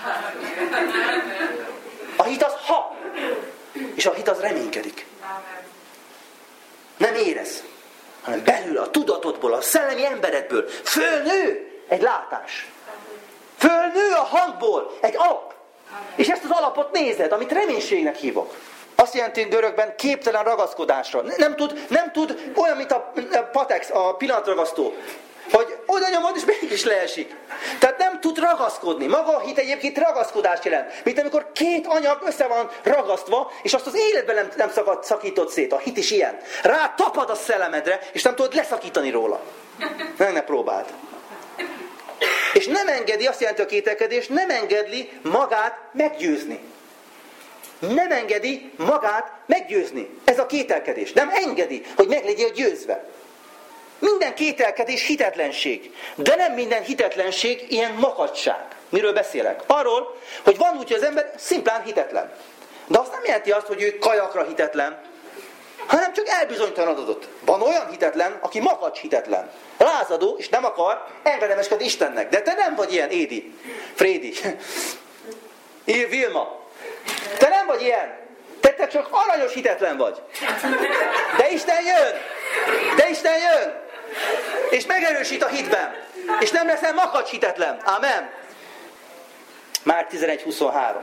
A hit az ha. És a hit az reménykedik. Nem érez, hanem belül, a tudatodból, a szellemi emberedből fölnő egy látás. Fölnő a hangból egy alap. És ezt az alapot nézed, amit reménységnek hívok. Azt jelenti görögben képtelen ragaszkodásra. Nem tud, nem tud olyan, mint a patex, a pillanatragasztó, hogy oda nyomod, és mégis leesik. Tehát nem tud ragaszkodni. Maga a hit egyébként ragaszkodást jelent. Mint amikor két anyag össze van ragasztva, és azt az életben nem, nem szakad, szakítod szét. A hit is ilyen. Rá tapad a szellemedre, és nem tudod leszakítani róla. Nem, ne próbáld. És nem engedi, azt jelenti a kételkedés, nem engedi magát meggyőzni. Nem engedi magát meggyőzni. Ez a kételkedés. Nem engedi, hogy meg legyél győzve. Minden kételkedés hitetlenség. De nem minden hitetlenség ilyen makacság. Miről beszélek? Arról, hogy van úgy, hogy az ember szimplán hitetlen. De azt nem jelenti azt, hogy ő kajakra hitetlen, hanem csak elbizonytalanodott. Van olyan hitetlen, aki makacs hitetlen. Lázadó, és nem akar engedelmeskedni Istennek. De te nem vagy ilyen, Édi, Frédi, Ír Vilma. Te nem vagy ilyen. Te, te csak aranyos hitetlen vagy. De Isten jön. De Isten jön. És megerősít a hitben. És nem leszel makacs hitetlen. Amen. Márk tizenegy huszonhárom.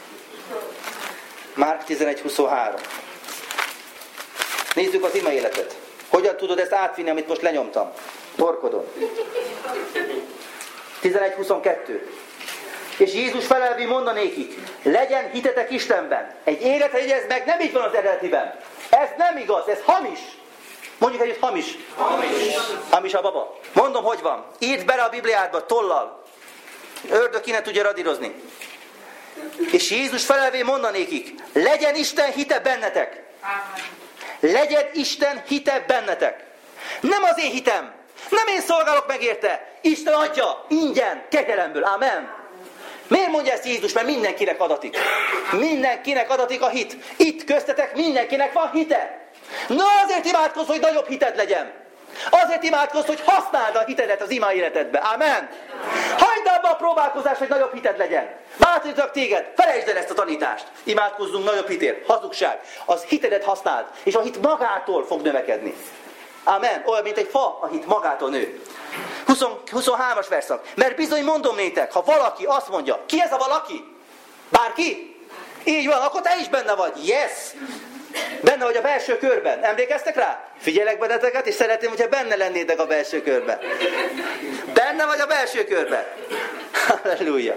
Márk tizenegy huszonhárom. Nézzük az ima életet. Hogyan tudod ezt átvinni, amit most lenyomtam? Torkodon. tizenegy huszonkettő. És Jézus felelvi mondanékik, legyen hitetek Istenben. Egy életre jegyezd meg, nem így van az eredetiben. Ez nem igaz, ez hamis. Mondjuk együtt hamis. Hamis. Hamis a baba. Mondom, hogy van. Írd bele a Bibliádba tollal. Ördög ki ne tudja radírozni. És Jézus felelvé mondanékik, legyen Isten hite bennetek. Legyen Isten hite bennetek. Nem az én hitem. Nem én szolgálok meg érte. Isten adja ingyen, kegyelemből. Amen. Miért mondja ezt Jézus? Mert mindenkinek adatik. Mindenkinek adatik a hit. Itt köztetek mindenkinek van hite. Na azért imádkozz, hogy nagyobb hited legyen. Azért imádkozz, hogy használd a hitedet az ima életedbe. Amen. Hagyd abba a próbálkozást, hogy nagyobb hited legyen. Bátorítok téged, felejtsd el ezt a tanítást. Imádkozzunk nagyobb hitért. Hazugság. Az hitedet használd, és a hit magától fog növekedni. Amen. Olyan, mint egy fa, a hit magától nő. huszonhármas verszak. Mert bizony mondom nétek, ha valaki azt mondja, ki ez a valaki? Bárki? Így van, akkor te is benne vagy. Yes! Benne vagy a belső körben. Emlékeztek rá? Figyelek benneteket, és szeretném, hogyha benne lennétek a belső körben. Benne vagy a belső körben. Halleluja.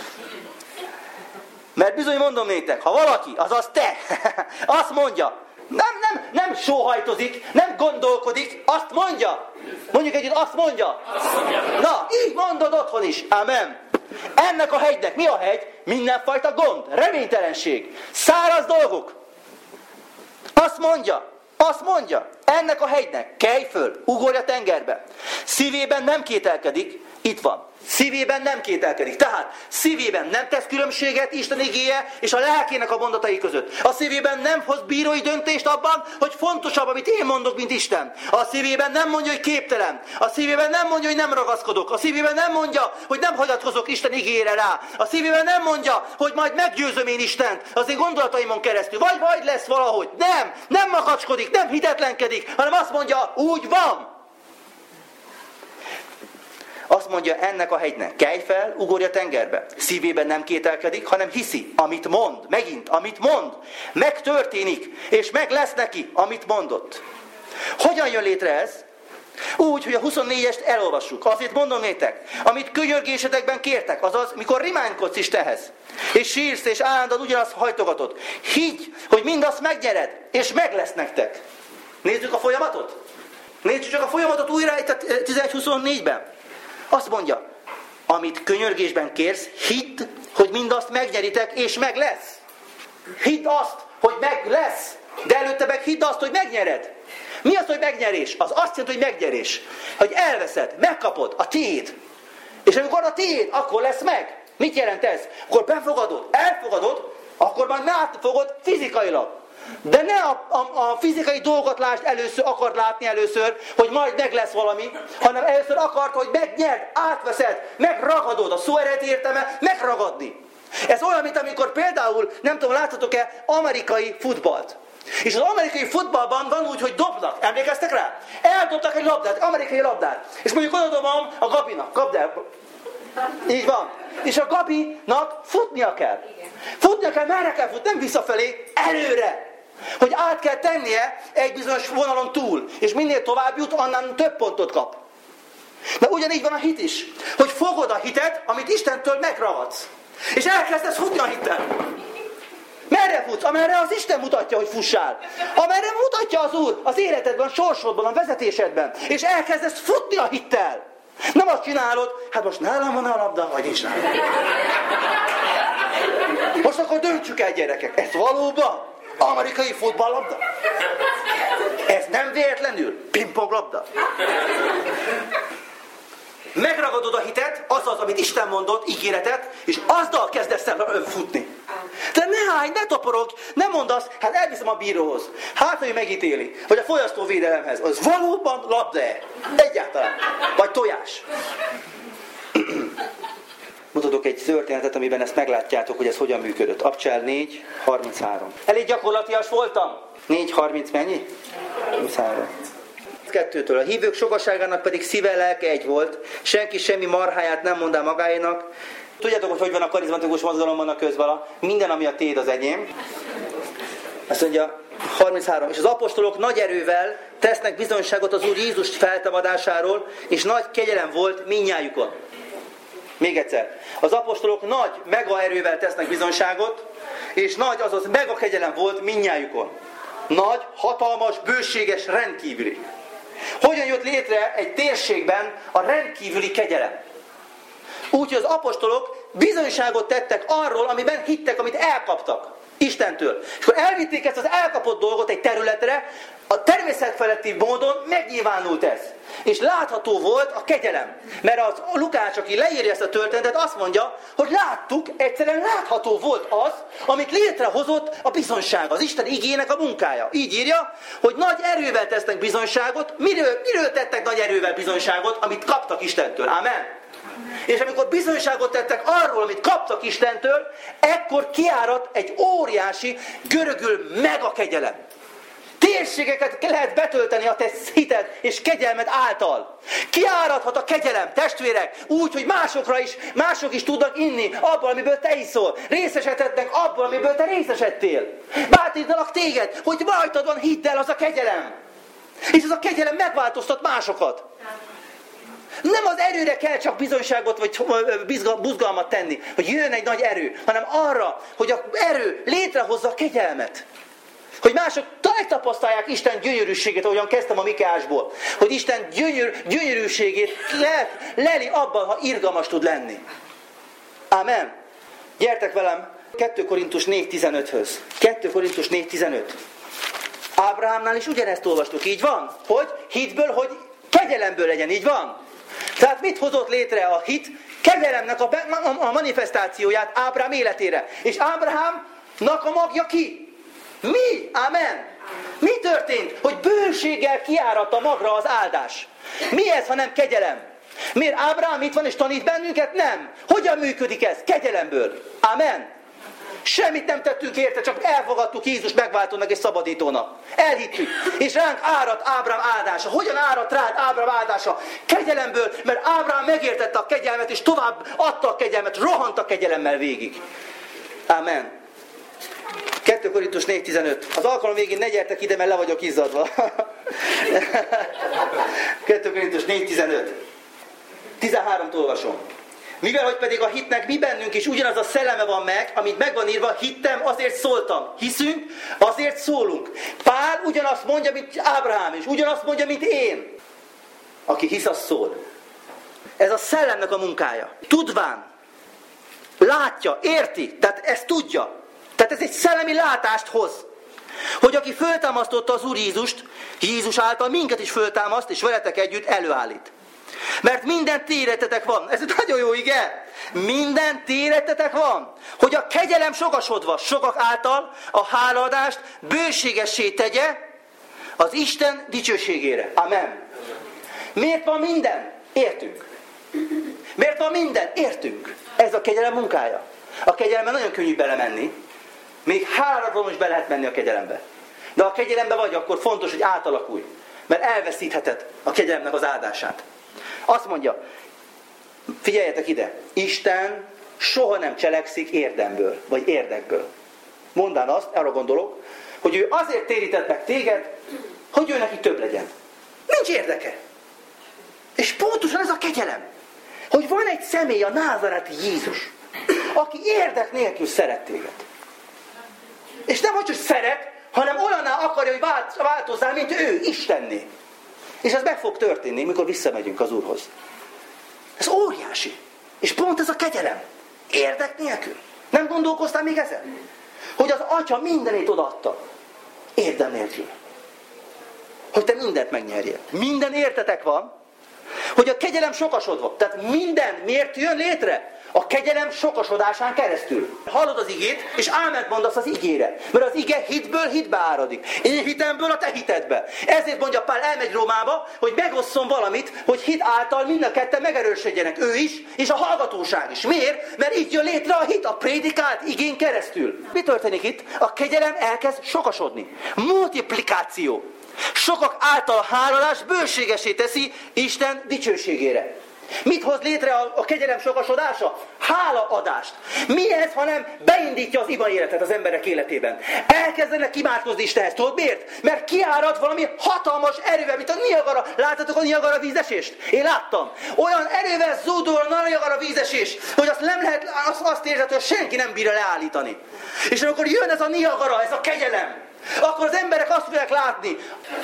Mert bizony mondom nétek, ha valaki, azaz te, azt mondja, nem, nem, nem sóhajtozik, nem gondolkodik, azt mondja. Mondjuk együtt, azt mondja. Azt mondja. Na, így mondod otthon is. Amen. Ennek a hegynek mi a hegy? Mindenfajta gond, reménytelenség, száraz dolgok. Azt mondja, azt mondja, ennek a hegynek, kelj föl, ugorj a tengerbe. Szívében nem kételkedik, itt van. Szívében nem kételkedik. Tehát szívében nem tesz különbséget Isten igéje és a lelkének a mondatai között. A szívében nem hoz bírói döntést abban, hogy fontosabb, amit én mondok, mint Isten. A szívében nem mondja, hogy képtelen. A szívében nem mondja, hogy nem ragaszkodok. A szívében nem mondja, hogy nem hagyatkozok Isten igéjére rá. A szívében nem mondja, hogy majd meggyőzöm én Istent az én gondolataimon keresztül. Vagy majd lesz valahogy. Nem, nem makacskodik, nem hitetlenkedik, hanem azt mondja, úgy van. Azt mondja ennek a hegynek, kelj fel, ugorj a tengerbe. Szívében nem kételkedik, hanem hiszi, amit mond. Megint, amit mond. Megtörténik, és meg lesz neki, amit mondott. Hogyan jön létre ez? Úgy, hogy a huszonnégyest elolvassuk. Azért mondom nétek, amit könyörgésetekben kértek, azaz, mikor rimánykodsz Istenhez, és sírsz, és állandóan ugyanazt hajtogatod. Higgy, hogy mindazt megnyered, és meg lesz nektek. Nézzük a folyamatot? Nézzük csak a folyamatot újra itt a tizenegy huszonnégyben. Azt mondja, amit könyörgésben kérsz, hidd, hogy mindazt megnyeritek, és meg lesz. Hidd azt, hogy meg lesz, de előtte meg hidd azt, hogy megnyered. Mi az, hogy megnyerés? Az azt jelenti, hogy megnyerés. Hogy elveszed, megkapod, a tiéd. És amikor a tiéd, akkor lesz meg. Mit jelent ez? Akkor befogadod, elfogadod, akkor már látni fogod fizikailag. De ne a, a, a fizikai dolgot lásd először, akard látni először, hogy majd meg lesz valami, hanem először akart, hogy megnyerd, átveszed, megragadod, a szó eredeti értelme, megragadni. Ez olyan, mint amikor például, nem tudom, láthatok-e amerikai futballt. És az amerikai futballban van úgy, hogy dobnak. Emlékeztek rá? Eldobtak egy labdát, amerikai labdát. És mondjuk oda dobom a Gabinak. Kapd el. Így van. És a Gabinak futnia kell. Futnia kell, merre kell futni, nem visszafelé, előre. Hogy át kell tennie egy bizonyos vonalon túl. És minél tovább jut, annál több pontot kap. De ugyanígy van a hit is. Hogy fogod a hitet, amit Istentől megragadsz. És elkezdesz futni a hittel. Merre futsz? Amerre az Isten mutatja, hogy fussál. Amerre mutatja az Úr az életedben, a sorsodban, a vezetésedben. És elkezdesz futni a hittel. Nem azt csinálod, hát most nálam van a labda, vagy nincs nálam. Most akkor döntsük el, gyerekek. Ez valóban amerikai futballlabda? Ez nem véletlenül pingponglabda? Megragadod a hitet, azaz, amit Isten mondott, ígéretet, és azzal kezdesz el futni. De ne állj, ne toporogj, ne mondd azt, hát elviszem a bíróhoz. Hát, hogy megítéli. Vagy a fogyasztóvédelemhez. Az valóban labda-e? Egyáltalán. Vagy tojás. Mutatok egy történetet, amiben ezt meglátjátok, hogy ez hogyan működött. Abcsel négy harminchárom. Elég gyakorlatias voltam. négy harminc mennyi? harminchárom. Kettőtől. A hívők sokaságának pedig szíve, lelke egy volt. Senki semmi marháját nem mondá magáénak. Tudjátok, hogy hogy van a karizmatikus mozgalomban a közvala? Minden, ami a téd, az enyém. Azt mondja, harminchárom. És az apostolok nagy erővel tesznek bizonyságot az Úr Jézus feltámadásáról, és nagy kegyelem volt mindnyájukon. Még egyszer. Az apostolok nagy mega erővel tesznek bizonyságot, és nagy, azaz mega kegyelem volt mindnyájukon. Nagy, hatalmas, bőséges, rendkívüli. Hogyan jött létre egy térségben a rendkívüli kegyelem? Úgy, hogy az apostolok bizonyságot tettek arról, amiben hittek, amit elkaptak Istentől. És akkor elvitték ezt az elkapott dolgot egy területre, a természetfeletti módon megnyilvánult ez. És látható volt a kegyelem. Mert az Lukács, aki leírja ezt a történetet, azt mondja, hogy láttuk, egyszerűen látható volt az, amit létrehozott a bizonyság, az Isten igének a munkája. Így írja, hogy nagy erővel tesznek bizonyságot. Miről, miről tettek nagy erővel bizonyságot, amit kaptak Istentől? Amen. És amikor bizonyságot tettek arról, amit kaptak Istentől, ekkor kiárat egy óriási, görögül mega kegyelem. Térségeket lehet betölteni a te hited és kegyelmed által. Kiáradhat a kegyelem, testvérek, úgy, hogy másokra is, mások is tudnak inni abból, amiből te iszol. Részesedhetnek abból, amiből te részesedtél. Bátorítalak téged, hogy rajtad van, hidd el, az a kegyelem. És az a kegyelem megváltoztat másokat. Nem az erőre kell csak bizonyságot vagy buzgalmat tenni, hogy jön egy nagy erő, hanem arra, hogy az erő létrehozza a kegyelmet. Hogy mások megtapasztalják Isten gyönyörűségét, ahogyan kezdtem a Mikeásból. Hogy Isten gyönyör, gyönyörűségét le, leli abban, ha irgalmas tud lenni. Amen. Gyertek velem kettő Korintus négy tizenöthöz. kettő Korintus négy tizenöt. Ábrahámnál is ugyanezt olvastuk, így van? Hogy hitből, hogy kegyelemből legyen, így van? Tehát mit hozott létre a hit? Kegyelemnek a, a manifestációját Ábrahám életére. És Ábrahámnak a magja ki? Mi? Amen. Mi történt? Hogy bőséggel kiáradt a magra az áldás. Mi ez, ha nem kegyelem? Miért Ábrahám itt van és tanít bennünket? Nem. Hogyan működik ez? Kegyelemből. Amen. Semmit nem tettünk érte, csak elfogadtuk Jézus megváltónak és szabadítónak. Elhittük. És ránk áradt Ábrahám áldása. Hogyan áradt rád Ábrahám áldása? Kegyelemből, mert Ábrahám megértette a kegyelmet, és tovább adta a kegyelmet, rohant a kegyelemmel végig. Amen. kettő Korintus négy tizenöt. Az alkalom végén ne gyertek ide, mert le vagyok izzadva. kettő Korintus négy tizenöt. tizenháromtól olvasom. Mivel, hogy pedig a hitnek mi bennünk is ugyanaz a szelleme van meg, amit meg van írva, hittem, azért szóltam. Hiszünk, azért szólunk. Pál ugyanazt mondja, mint Ábrahám, és ugyanazt mondja, mint én. Aki hisz, az szól. Ez a szellemnek a munkája. Tudván, látja, érti, tehát ezt tudja. Tehát ez egy szellemi látást hoz. Hogy aki föltámasztotta az Úr Jézust, Jézus által minket is föltámaszt, és veletek együtt előállít. Mert minden téretetek van. Ez egy nagyon jó ige. Minden téretetek van. Hogy a kegyelem sokasodva, sokak által a hálaadást bőségessé tegye az Isten dicsőségére. Amen. Miért van minden? Értünk. Miért van minden? Értünk. Ez a kegyelem munkája. A kegyelemben nagyon könnyű belemenni. Még háladról is be lehet menni a kegyelembe. De ha a kegyelemben vagy, akkor fontos, hogy átalakulj. Mert elveszítheted a kegyelemnek az áldását. Azt mondja, figyeljetek ide, Isten soha nem cselekszik érdemből, vagy érdekből. Mondán azt, arra gondolok, hogy ő azért térített meg téged, hogy ő neki több legyen. Nincs érdeke. És pontosan ez a kegyelem, hogy van egy személy, a názareti Jézus, aki érdek nélkül szeret téged. És nem hogy szeret, hanem olyanná akarja, hogy változzál, mint ő, Istenné. És ez meg fog történni, mikor visszamegyünk az Úrhoz. Ez óriási. És pont ez a kegyelem. Érdek nélkül. Nem gondolkoztál még ezen? Hogy az Atya mindenét odaadta. Érdem nélkül. Hogy te mindent megnyerjél. Minden értetek van, hogy a kegyelem sokasodva. Tehát minden miért jön létre? A kegyelem sokasodásán keresztül. Hallod az igét, és áment mondasz az igére. Mert az ige hitből hitbe áradik. Én hitemből a te hitedbe. Ezért mondja Pál, elmegy Rómába, hogy megosszon valamit, hogy hit által mind a ketten megerősödjenek. Ő is, és a hallgatóság is. Miért? Mert így jön létre a hit, a prédikált igén keresztül. Mi történik itt? A kegyelem elkezd sokasodni. Multiplikáció. Sokak által a hálalás bőségesé teszi Isten dicsőségére. Mit hoz létre a, a kegyelem sokasodása? Hálaadást. Mi ez, hanem beindítja az ima életet az emberek életében. Elkezdenek imádkozni Istenhez. Tudod miért? Mert kiárad valami hatalmas erővel, mint a Niagara. Láttatok a Niagara vízesést? Én láttam. Olyan erővel zúdul a Niagara vízesés, hogy azt nem lehet, azt, azt érzed, hogy senki nem bírja leállítani. És amikor jön ez a Niagara, ez a kegyelem, akkor az emberek azt fogják látni.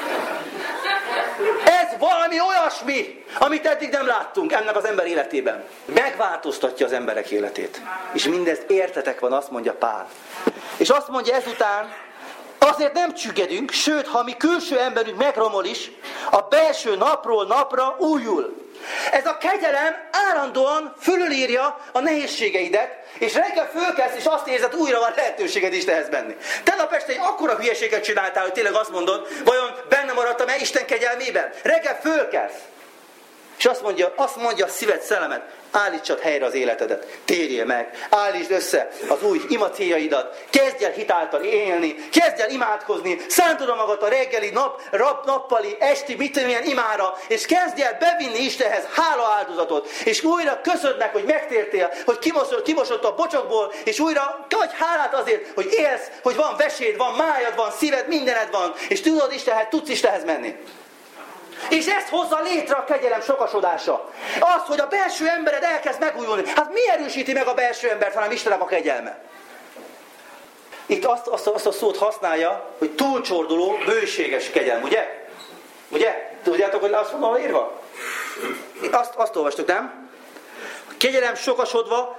Ez valami olyasmi, amit eddig nem láttunk ennek az ember életében. Megváltoztatja az emberek életét. És mindezt értetek van, azt mondja Pál. És azt mondja ezután, azért nem csüggedünk, sőt, ha mi külső emberünk megromol is, a belső napról napra újul. Ez a kegyelem állandóan fölülírja a nehézségeidet, és reggel fölkelsz, és azt érzed, újra van lehetőséged Istenhez menni. Tegnap este egy akkora hülyeséget csináltál, hogy tényleg azt mondod, vajon benne maradtam-e Isten kegyelmében? Reggel fölkelsz. És azt mondja, azt mondja a szíved szellemet, állítsad helyre az életedet, térjél meg, állítsd össze az új ima céljaidat, kezdj el hitáltal élni, kezdj el imádkozni, szántod magad a reggeli, nap, rap, nappali, esti, mit milyen imára, és kezdj el bevinni Istenhez hála áldozatot, és újra köszöd meg, hogy megtértél, hogy kimosott, kimosott a bocsokból, és újra adj hálát azért, hogy élsz, hogy van veséd, van májad, van szíved, mindened van, és tudod Istenhez, tudsz Istenhez menni. És ezt hozza létre a kegyelem sokasodása. Az, hogy a belső embered elkezd megújulni. Hát mi erősíti meg a belső embert, hanem Istennek a kegyelme? Itt azt, azt, azt a szót használja, hogy túlcsorduló, bőséges kegyelem, ugye? Ugye? Tudjátok, hogy azt van írva? Azt, azt olvastuk, nem? A kegyelem sokasodva,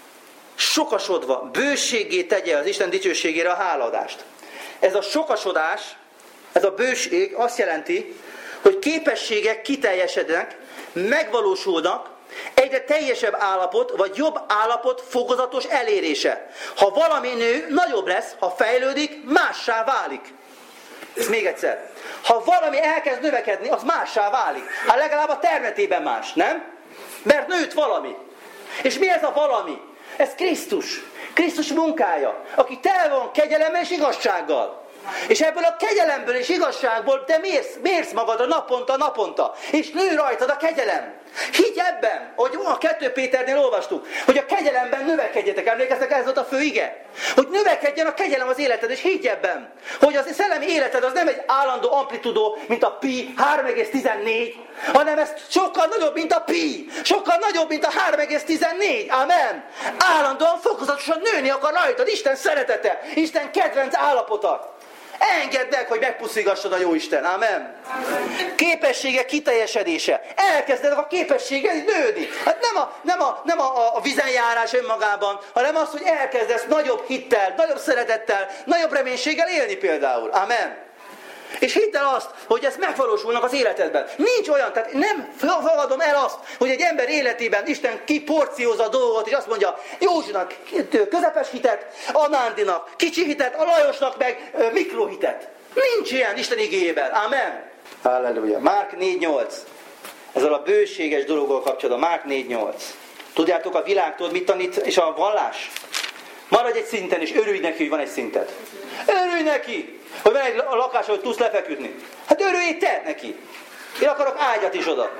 sokasodva, bőséggé tegye az Isten dicsőségére a hálaadást. Ez a sokasodás, ez a bőség azt jelenti, hogy képességek kiteljesednek, megvalósulnak, egyre teljesebb állapot, vagy jobb állapot fokozatos elérése. Ha valami nő, nagyobb lesz, ha fejlődik, mássá válik. Ez még egyszer. Ha valami elkezd növekedni, az mássá válik. Hát legalább a termetében más, nem? Mert nőtt valami. És mi ez a valami? Ez Krisztus. Krisztus munkája, aki tele van kegyelemmel és igazsággal. És ebből a kegyelemből és igazságból te mérsz, mérsz magadra naponta, naponta. És nő rajtad a kegyelem. Higgy ebben, hogy a kettő Péternél olvastuk, hogy a kegyelemben növekedjetek. Emlékeztek, ez volt a fő ige? Hogy növekedjen a kegyelem az életed, és higgy ebben, hogy az szellemi életed az nem egy állandó amplitudó, mint a pi három egész tizennégy, hanem ez sokkal nagyobb, mint a pi. Sokkal nagyobb, mint a három egész tizennégy. Amen. Állandóan fokozatosan nőni akar rajtad Isten szeretete, Isten kedvenc állapota. Engedd meg, hogy megpuszilgassad a Jóisten. Amen. Amen. Képessége kiteljesedése. Elkezdenek a képességed nőni. Hát nem a, nem a, nem a, a vizenjárás önmagában, hanem az, hogy elkezdesz nagyobb hittel, nagyobb szeretettel, nagyobb reménységgel élni például. Amen. És hidd el azt, hogy ez megvalósulnak az életedben. Nincs olyan, tehát nem fogadom el azt, hogy egy ember életében Isten kiporciózza a dolgot, és azt mondja, Józsinak közepes hitet, a Nándinak kicsi hitet, a Lajosnak meg mikrohitet. Nincs ilyen Isten igéjében. Amen. Halleluja. Márk négy nyolc. Ezzel a bőséges dologgal kapcsolatban. Márk négy nyolc. Tudjátok, a világ tudod mit tanít, és a vallás? Maradj egy szinten, és örülj neki, hogy van egy szinted. Örülj neki, hogy van egy lakás, hogy tudsz lefeküdni. Hát örülj te neki. Én akarok ágyat is oda.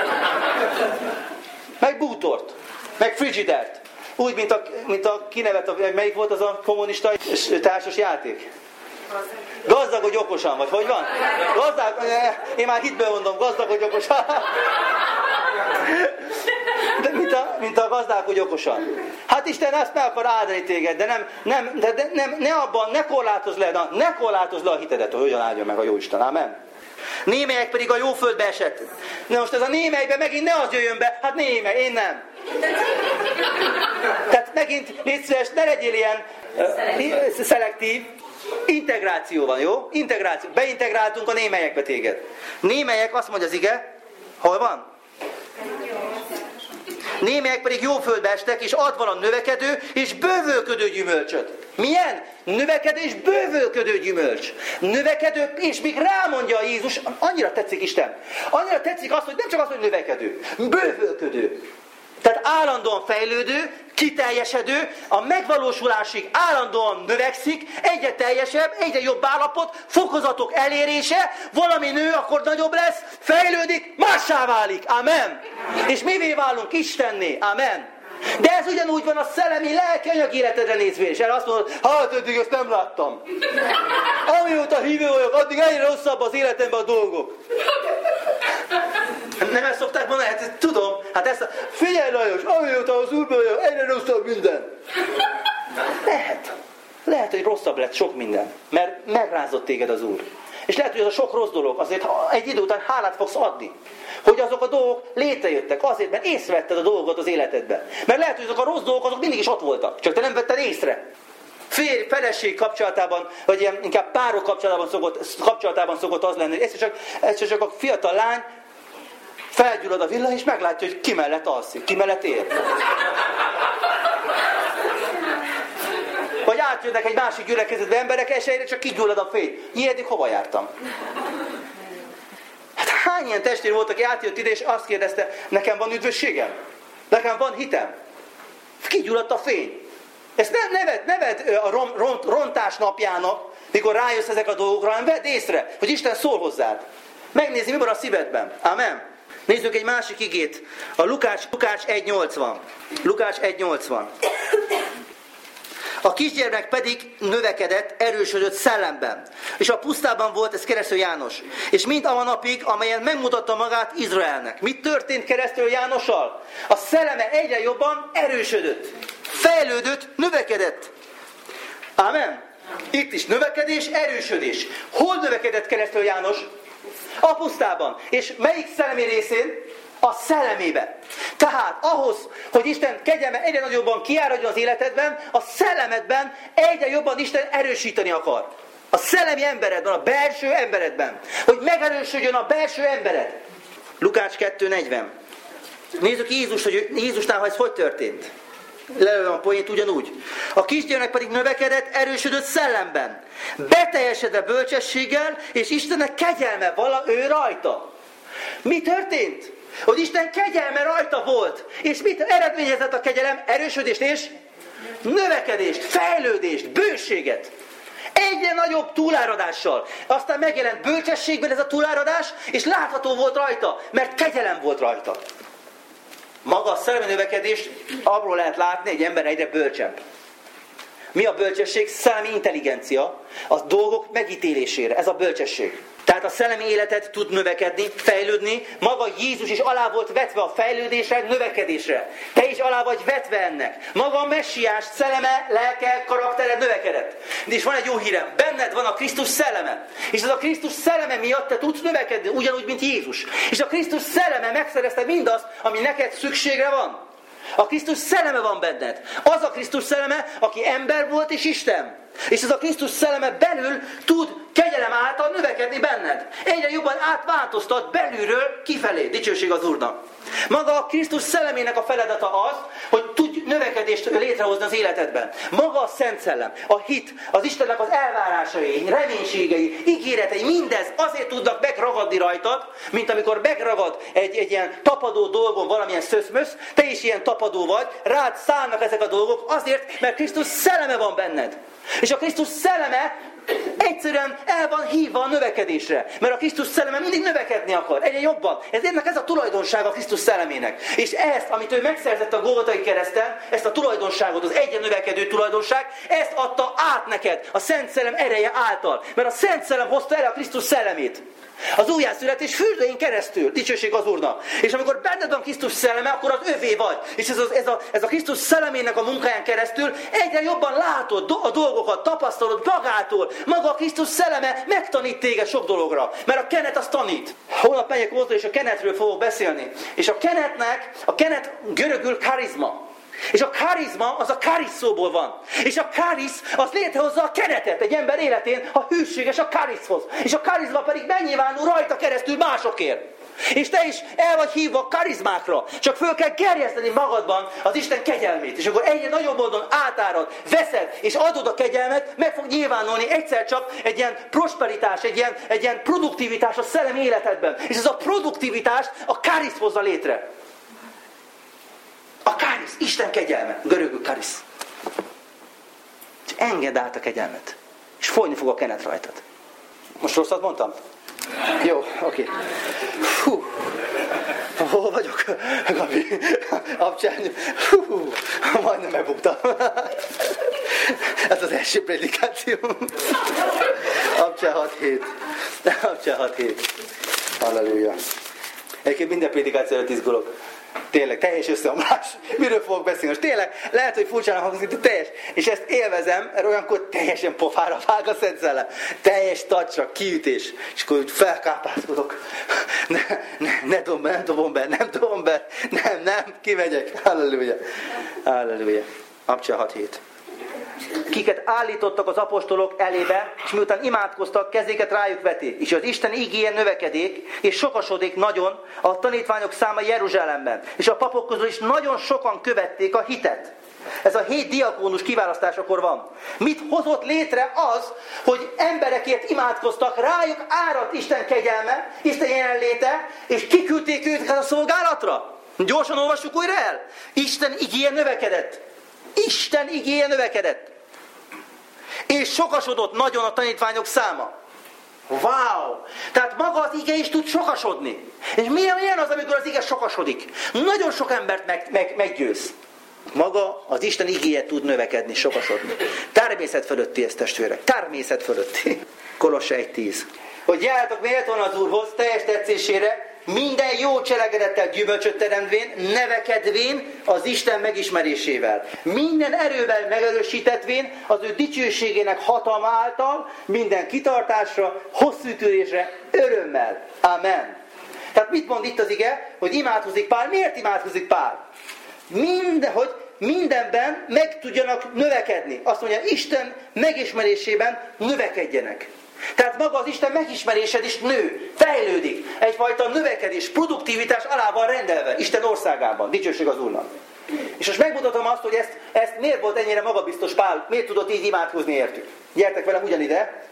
Meg bútort. Meg frigidert. Úgy, mint a, mint a kinevet, melyik volt az a kommunista társas játék? Gazdag, hogy okosan, vagy hogy van? Gazdag, én már hitből mondom, gazdag, hogy okosan. De mint a, mint a gazdálkodj okosan. Hát Isten azt meg akar áldani téged, de nem, nem, de, de nem, ne abban, ne korlátozz le, de ne korlátozz le a hitedet, hogy hogyan áldjon meg a Jóisten. Amen. Némelyek pedig a jó földbe esett. Na most ez a némelyben megint ne az jöjjön be, hát némely, én nem. Tehát megint légy szíves, ne legyél ilyen uh, szelektív. Integráció van, jó? Integráció. Beintegráltunk a némelyekbe téged. Némelyek, azt mondja az ige, hol van? Némelyek pedig jó földbe estek, és ad vala növekedő és bővölködő gyümölcsöt. Milyen? Növekedő és bővölködő gyümölcs. Növekedő, és még rámondja Jézus, annyira tetszik Isten. Annyira tetszik az, hogy nem csak az, hogy növekedő, bővölködő. Tehát állandóan fejlődő, kiteljesedő, a megvalósulásig állandóan növekszik, egyre teljesebb, egyre jobb állapot, fokozatok elérése, valami nő, akkor nagyobb lesz, fejlődik, mássá válik. Amen. És mivé válunk? Istenné. Amen. De ez ugyanúgy van a szellemi, lelki, anyagi életedre nézve, és erre azt mondod, hát eddig ezt nem láttam. Amióta hívő vagyok, addig egyre rosszabb az életemben a dolgok. Nem ezt szokták mondani? Hát tudom, hát ezt a... Figyelj Lajos, amióta az Úrban vagyok, egyre rosszabb minden. Lehet. Lehet, hogy rosszabb lett sok minden, mert megrázott téged az Úr. És lehet, hogy az a sok rossz dolog, azért egy idő után hálát fogsz adni. Hogy azok a dolgok létrejöttek, azért, mert észrevetted a dolgokat az életedben. Mert lehet, hogy azok a rossz dolgok azok mindig is ott voltak, csak te nem vetted észre. Férj, feleség kapcsolatában, vagy ilyen, inkább párok kapcsolatában szokott, kapcsolatában szokott az lenni, hogy egyszer csak, egyszer csak a fiatal lány felgyullad a villa, és meglátja, hogy ki mellett alszik, ki mellett él. Vagy átjönnek egy másik gyülekezetbe emberek, és egyre csak kigyullad a fény. Ilyedik hova jártam? Hát hány ilyen testvér volt, aki átjött ide, és azt kérdezte, nekem van üdvösségem? Nekem van hitem? Kigyulladt a fény. Ezt ne, neved, neved a rom, ront, rontás napjának, mikor rájössz ezek a dolgokra, hanem vedd észre, hogy Isten szól hozzád. Megnézni, mi van a szívedben. Amen. Nézzük egy másik igét. A Lukács, Lukács egy nyolcvan. Lukács egy nyolcvan. A kisgyermek pedig növekedett, erősödött szellemben. És a pusztában volt, ez Keresztül János. És mind a napig, amelyen megmutatta magát Izraelnek. Mit történt Keresztül Jánossal? A szelleme egyre jobban erősödött. Fejlődött, növekedett. Amen. Itt is növekedés, erősödés. Hol növekedett Keresztül János? A pusztában. És melyik szellemi részén? A szellemébe. Tehát ahhoz, hogy Isten kegyelme egyre nagyobban kiáradjon az életedben, a szellemedben egyre jobban Isten erősíteni akar. A szellemi emberedben, a belső emberedben. Hogy megerősödjön a belső embered. Lukács kettő negyven. Nézzük Jézus, hogy Jézusnál, ha ez hogy történt. Lelőm a poént ugyanúgy. A kisgyermek pedig növekedett, erősödött szellemben. Beteljesedve bölcsességgel, és Istennek kegyelme vala ő rajta. Mi történt? Hogy Isten kegyelme rajta volt. És mit eredményezett a kegyelem? Erősödést és növekedést, fejlődést, bőséget. Egyre nagyobb túláradással. Aztán megjelent bölcsességben ez a túláradás, és látható volt rajta, mert kegyelem volt rajta. Maga a szellemi növekedést abból lehet látni, egy ember egyre bölcsebb. Mi a bölcsesség? Szellemi intelligencia. A dolgok megítélésére. Ez a bölcsesség. Tehát a szellemi életed tud növekedni, fejlődni. Maga Jézus is alá volt vetve a fejlődésre, növekedésre. Te is alá vagy vetve ennek. Maga a messiás szelleme, lelke, karaktered növekedett. És van egy jó hírem. Benned van a Krisztus szelleme. És ez a Krisztus szelleme miatt te tudsz növekedni, ugyanúgy, mint Jézus. És a Krisztus szelleme megszerezte mindazt, ami neked szükségre van. A Krisztus szelleme van benned. Az a Krisztus szelleme, aki ember volt és Isten. És ez a Krisztus szelleme belül tud kegyelem által növekedni benned. Egyre jobban átváltoztat belülről kifelé. Dicsőség az Úrnak. Maga a Krisztus szellemének a feladata az, hogy tudj növekedést létrehozni az életedben. Maga a Szent Szellem, a hit, az Istennek az elvárásai, reménységei, ígéretei, mindez azért tudnak megragadni rajtad, mint amikor megragad egy, egy ilyen tapadó dolgon valamilyen szöszmösz, te is ilyen tapadó vagy, rád szállnak ezek a dolgok azért, mert Krisztus szelleme van benned. És a Krisztus szelleme Egyszerűen el van hívva a növekedésre. Mert a Krisztus szelleme mindig növekedni akar. Egyre jobban. Ez ennek ez a tulajdonsága a Krisztus szellemének. És ezt, amit ő megszerzett a Golgotai kereszten, ezt a tulajdonságot, az egyre növekedő tulajdonság, ezt adta át neked a Szent Szellem ereje által. Mert a Szent Szellem hozta el a Krisztus szellemét. Az újjászületés fürdőjén keresztül, dicsőség az Úrnak. És amikor benned van Krisztus szelleme, akkor az övé vagy. És ez, az, ez, a, ez a Krisztus szellemének a munkáján keresztül egyre jobban látod a dolgokat, tapasztalod magától. Maga a Krisztus szelleme megtanít téged sok dologra. Mert a kenet az tanít. Holnap megyek oda, és a kenetről fogok beszélni. És a kenetnek, a kenet görögül karizma. És a karizma az a karisz szóból van. És a karisz az létrehozza a kenetet egy ember életén, ha hűséges a kariszhoz. És a karizma pedig megnyilvánul rajta keresztül másokért. És te is el vagy hívva a karizmákra. Csak föl kell gerjeszteni magadban az Isten kegyelmét. És akkor egyre nagyobb módon átárad, veszed, és adod a kegyelmet, meg fog nyilvánulni egyszer csak egy ilyen prosperitás, egy ilyen, egy ilyen produktivitás a szellemi életedben. És ez a produktivitást a karisz hozza létre. A kárisz, Isten kegyelme, görögül kárisz. És engedd át a kegyelmet. És folyni fog a kenet rajtad. Most rosszat mondtam? Jó, oké. Okay. Hú, hol vagyok? Gabi, abcsálni. Hú, majdnem megbuktam. Ez az első prédikáció. Abcsál hat hét. Abcsál hat hét. Halleluja. Egyébként minden prédikáció előtt izgulok. Tényleg, teljes összeomlás. Miről fogok beszélni? Most tényleg, lehet, hogy furcsának hangzik, de teljes. És ezt élvezem, mert olyankor teljesen pofára vág a Szent Szellem. Teljes tacsra, kiütés. És akkor úgy felkápászkodok. Ne, ne, ne dobom be, nem dobom be, nem dobom be. Nem, nem, kimegyek. Halleluja. Halleluja. Abcsál hat hét. Kiket állítottak az apostolok elébe, és miután imádkoztak, kezéket rájuk veti. És az Isten igéje növekedék, és sokasodik nagyon a tanítványok száma Jeruzsálemben. És a papok közül is nagyon sokan követték a hitet. Ez a hét diakónus kiválasztásakor van. Mit hozott létre az, hogy emberekért imádkoztak, rájuk áradt Isten kegyelme, Isten jelenléte, és kiküldték őket a szolgálatra? Gyorsan olvassuk újra el. Isten igéje növekedett. Isten igéje növekedett. És sokasodott nagyon a tanítványok száma. Wow! Tehát maga az ige is tud sokasodni. És milyen, milyen az, amikor az ige sokasodik? Nagyon sok embert meg, meg, meggyőz. Maga az Isten igéje tud növekedni, sokasodni. Természet fölötti ez, testvérek. Természet fölötti. Kolosse egy tíz. Hogy járjátok méltóan az Úrhoz, teljes tetszésére, minden jó cselekedettel gyümölcsöt teremtvén, nevekedvén az Isten megismerésével. Minden erővel megerősítetvén az ő dicsőségének hatalma által, minden kitartásra, hosszú tűrésre, örömmel. Amen. Tehát mit mond itt az ige? Hogy imádkozik Pál. Miért imádkozik Pál? Minden, hogy mindenben meg tudjanak növekedni. Azt mondja, Isten megismerésében növekedjenek. Tehát maga az Isten megismerésed is nő, fejlődik. Egyfajta növekedés, produktivitás alá van rendelve Isten országában. Dicsőség az Úrnak. És most megmutatom azt, hogy ezt, ezt miért volt ennyire magabiztos Pál, miért tudott így imádkozni értük. Gyertek velem ugyanide.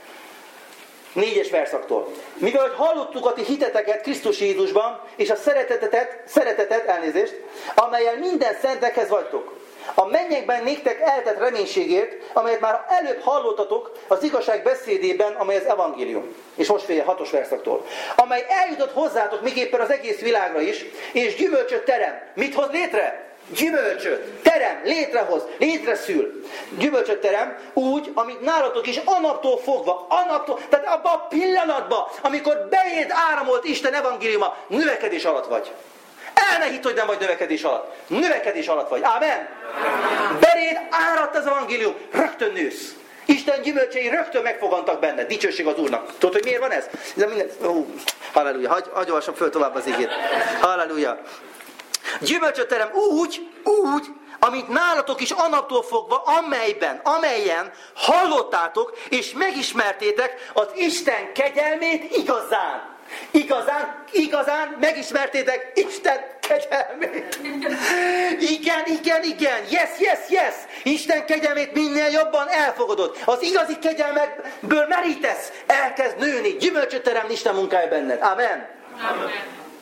Négyes verszaktól. Mivel hogy hallottuk a ti hiteteket Krisztus Jézusban, és a szeretetetet, szeretetet, elnézést, amellyel minden szentekhez vagytok. A mennyekben néktek eltett reménységért, amelyet már előbb hallottatok az igazság beszédében, amely az evangélium. És most figyelj, hatos verszaktól. Amely eljutott hozzátok miképpen az egész világra is, és gyümölcsöt terem. Mit hoz létre? Gyümölcsöt. Terem, létrehoz, létreszül. Gyümölcsöt terem úgy, amit nálatok is annaptól fogva, annaptól, tehát abban a pillanatban, amikor beéd áramolt Isten evangéliuma, növekedés alatt vagy. El ne hidd, hogy nem vagy növekedés alatt. Növekedés alatt vagy. Ámen? Beréd áradt az evangélium, rögtön nősz. Isten gyümölcsei rögtön megfogantak benne. Dicsőség az Úrnak. Tudod, hogy miért van ez? ez minden... uh, halleluja. Hagy, hagy olvasom föl tovább az igét. Halleluja. Gyümölcsöt terem úgy, úgy, amit nálatok is annaptól fogva, amelyben, amelyen hallottátok, és megismertétek az Isten kegyelmét igazán. Igazán, igazán megismertétek Isten kegyelmét. Igen, igen, igen. Yes, yes, yes. Isten kegyelmét minél jobban elfogadod. Az igazi kegyelmekből merítesz. Elkezd nőni. Gyümölcsöt teremni Isten munkája benned. Amen. Amen.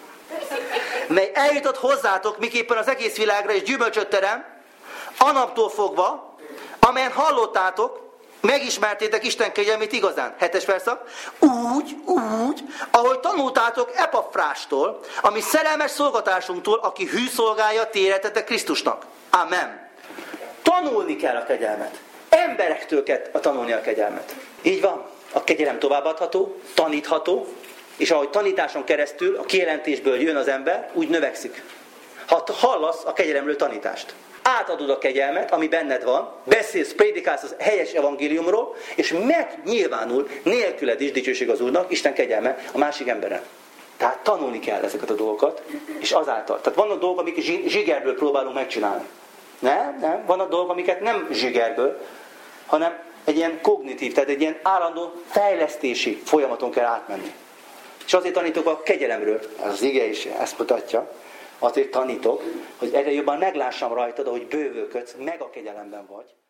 Mely eljutott hozzátok, miképpen az egész világra és gyümölcsöt terem, anaptól fogva, amelyen hallottátok, megismertétek Isten kegyelmét igazán. Hetes verszak. Úgy, úgy, ahogy tanultátok Epafrástól, ami szerelmes szolgatársunktól, aki hű szolgálja ti életetek Krisztusnak. Amen. Tanulni kell a kegyelmet. Emberektől kell tanulni a kegyelmet. Így van. A kegyelem továbbadható, tanítható, és ahogy tanításon keresztül, a kijelentésből jön az ember, úgy növekszik. Ha hallasz a kegyelemről tanítást, átadod a kegyelmet, ami benned van, beszélsz, prédikálsz az helyes evangéliumról, és megnyilvánul nélküled is, dicsőség az Úrnak, Isten kegyelme a másik emberen. Tehát tanulni kell ezeket a dolgokat, és azáltal. Tehát vannak dolgok, amik zsigerből próbálunk megcsinálni. Nem, nem. Vannak dolgok, amiket nem zsigerből, hanem egy ilyen kognitív, tehát egy ilyen állandó fejlesztési folyamaton kell átmenni. És azért tanítok a kegyelemről. Az ige is ezt mutatja. Azért tanítok, hogy egyre jobban meglássam rajtad, ahogy bővölködsz, meg a kegyelemben vagy.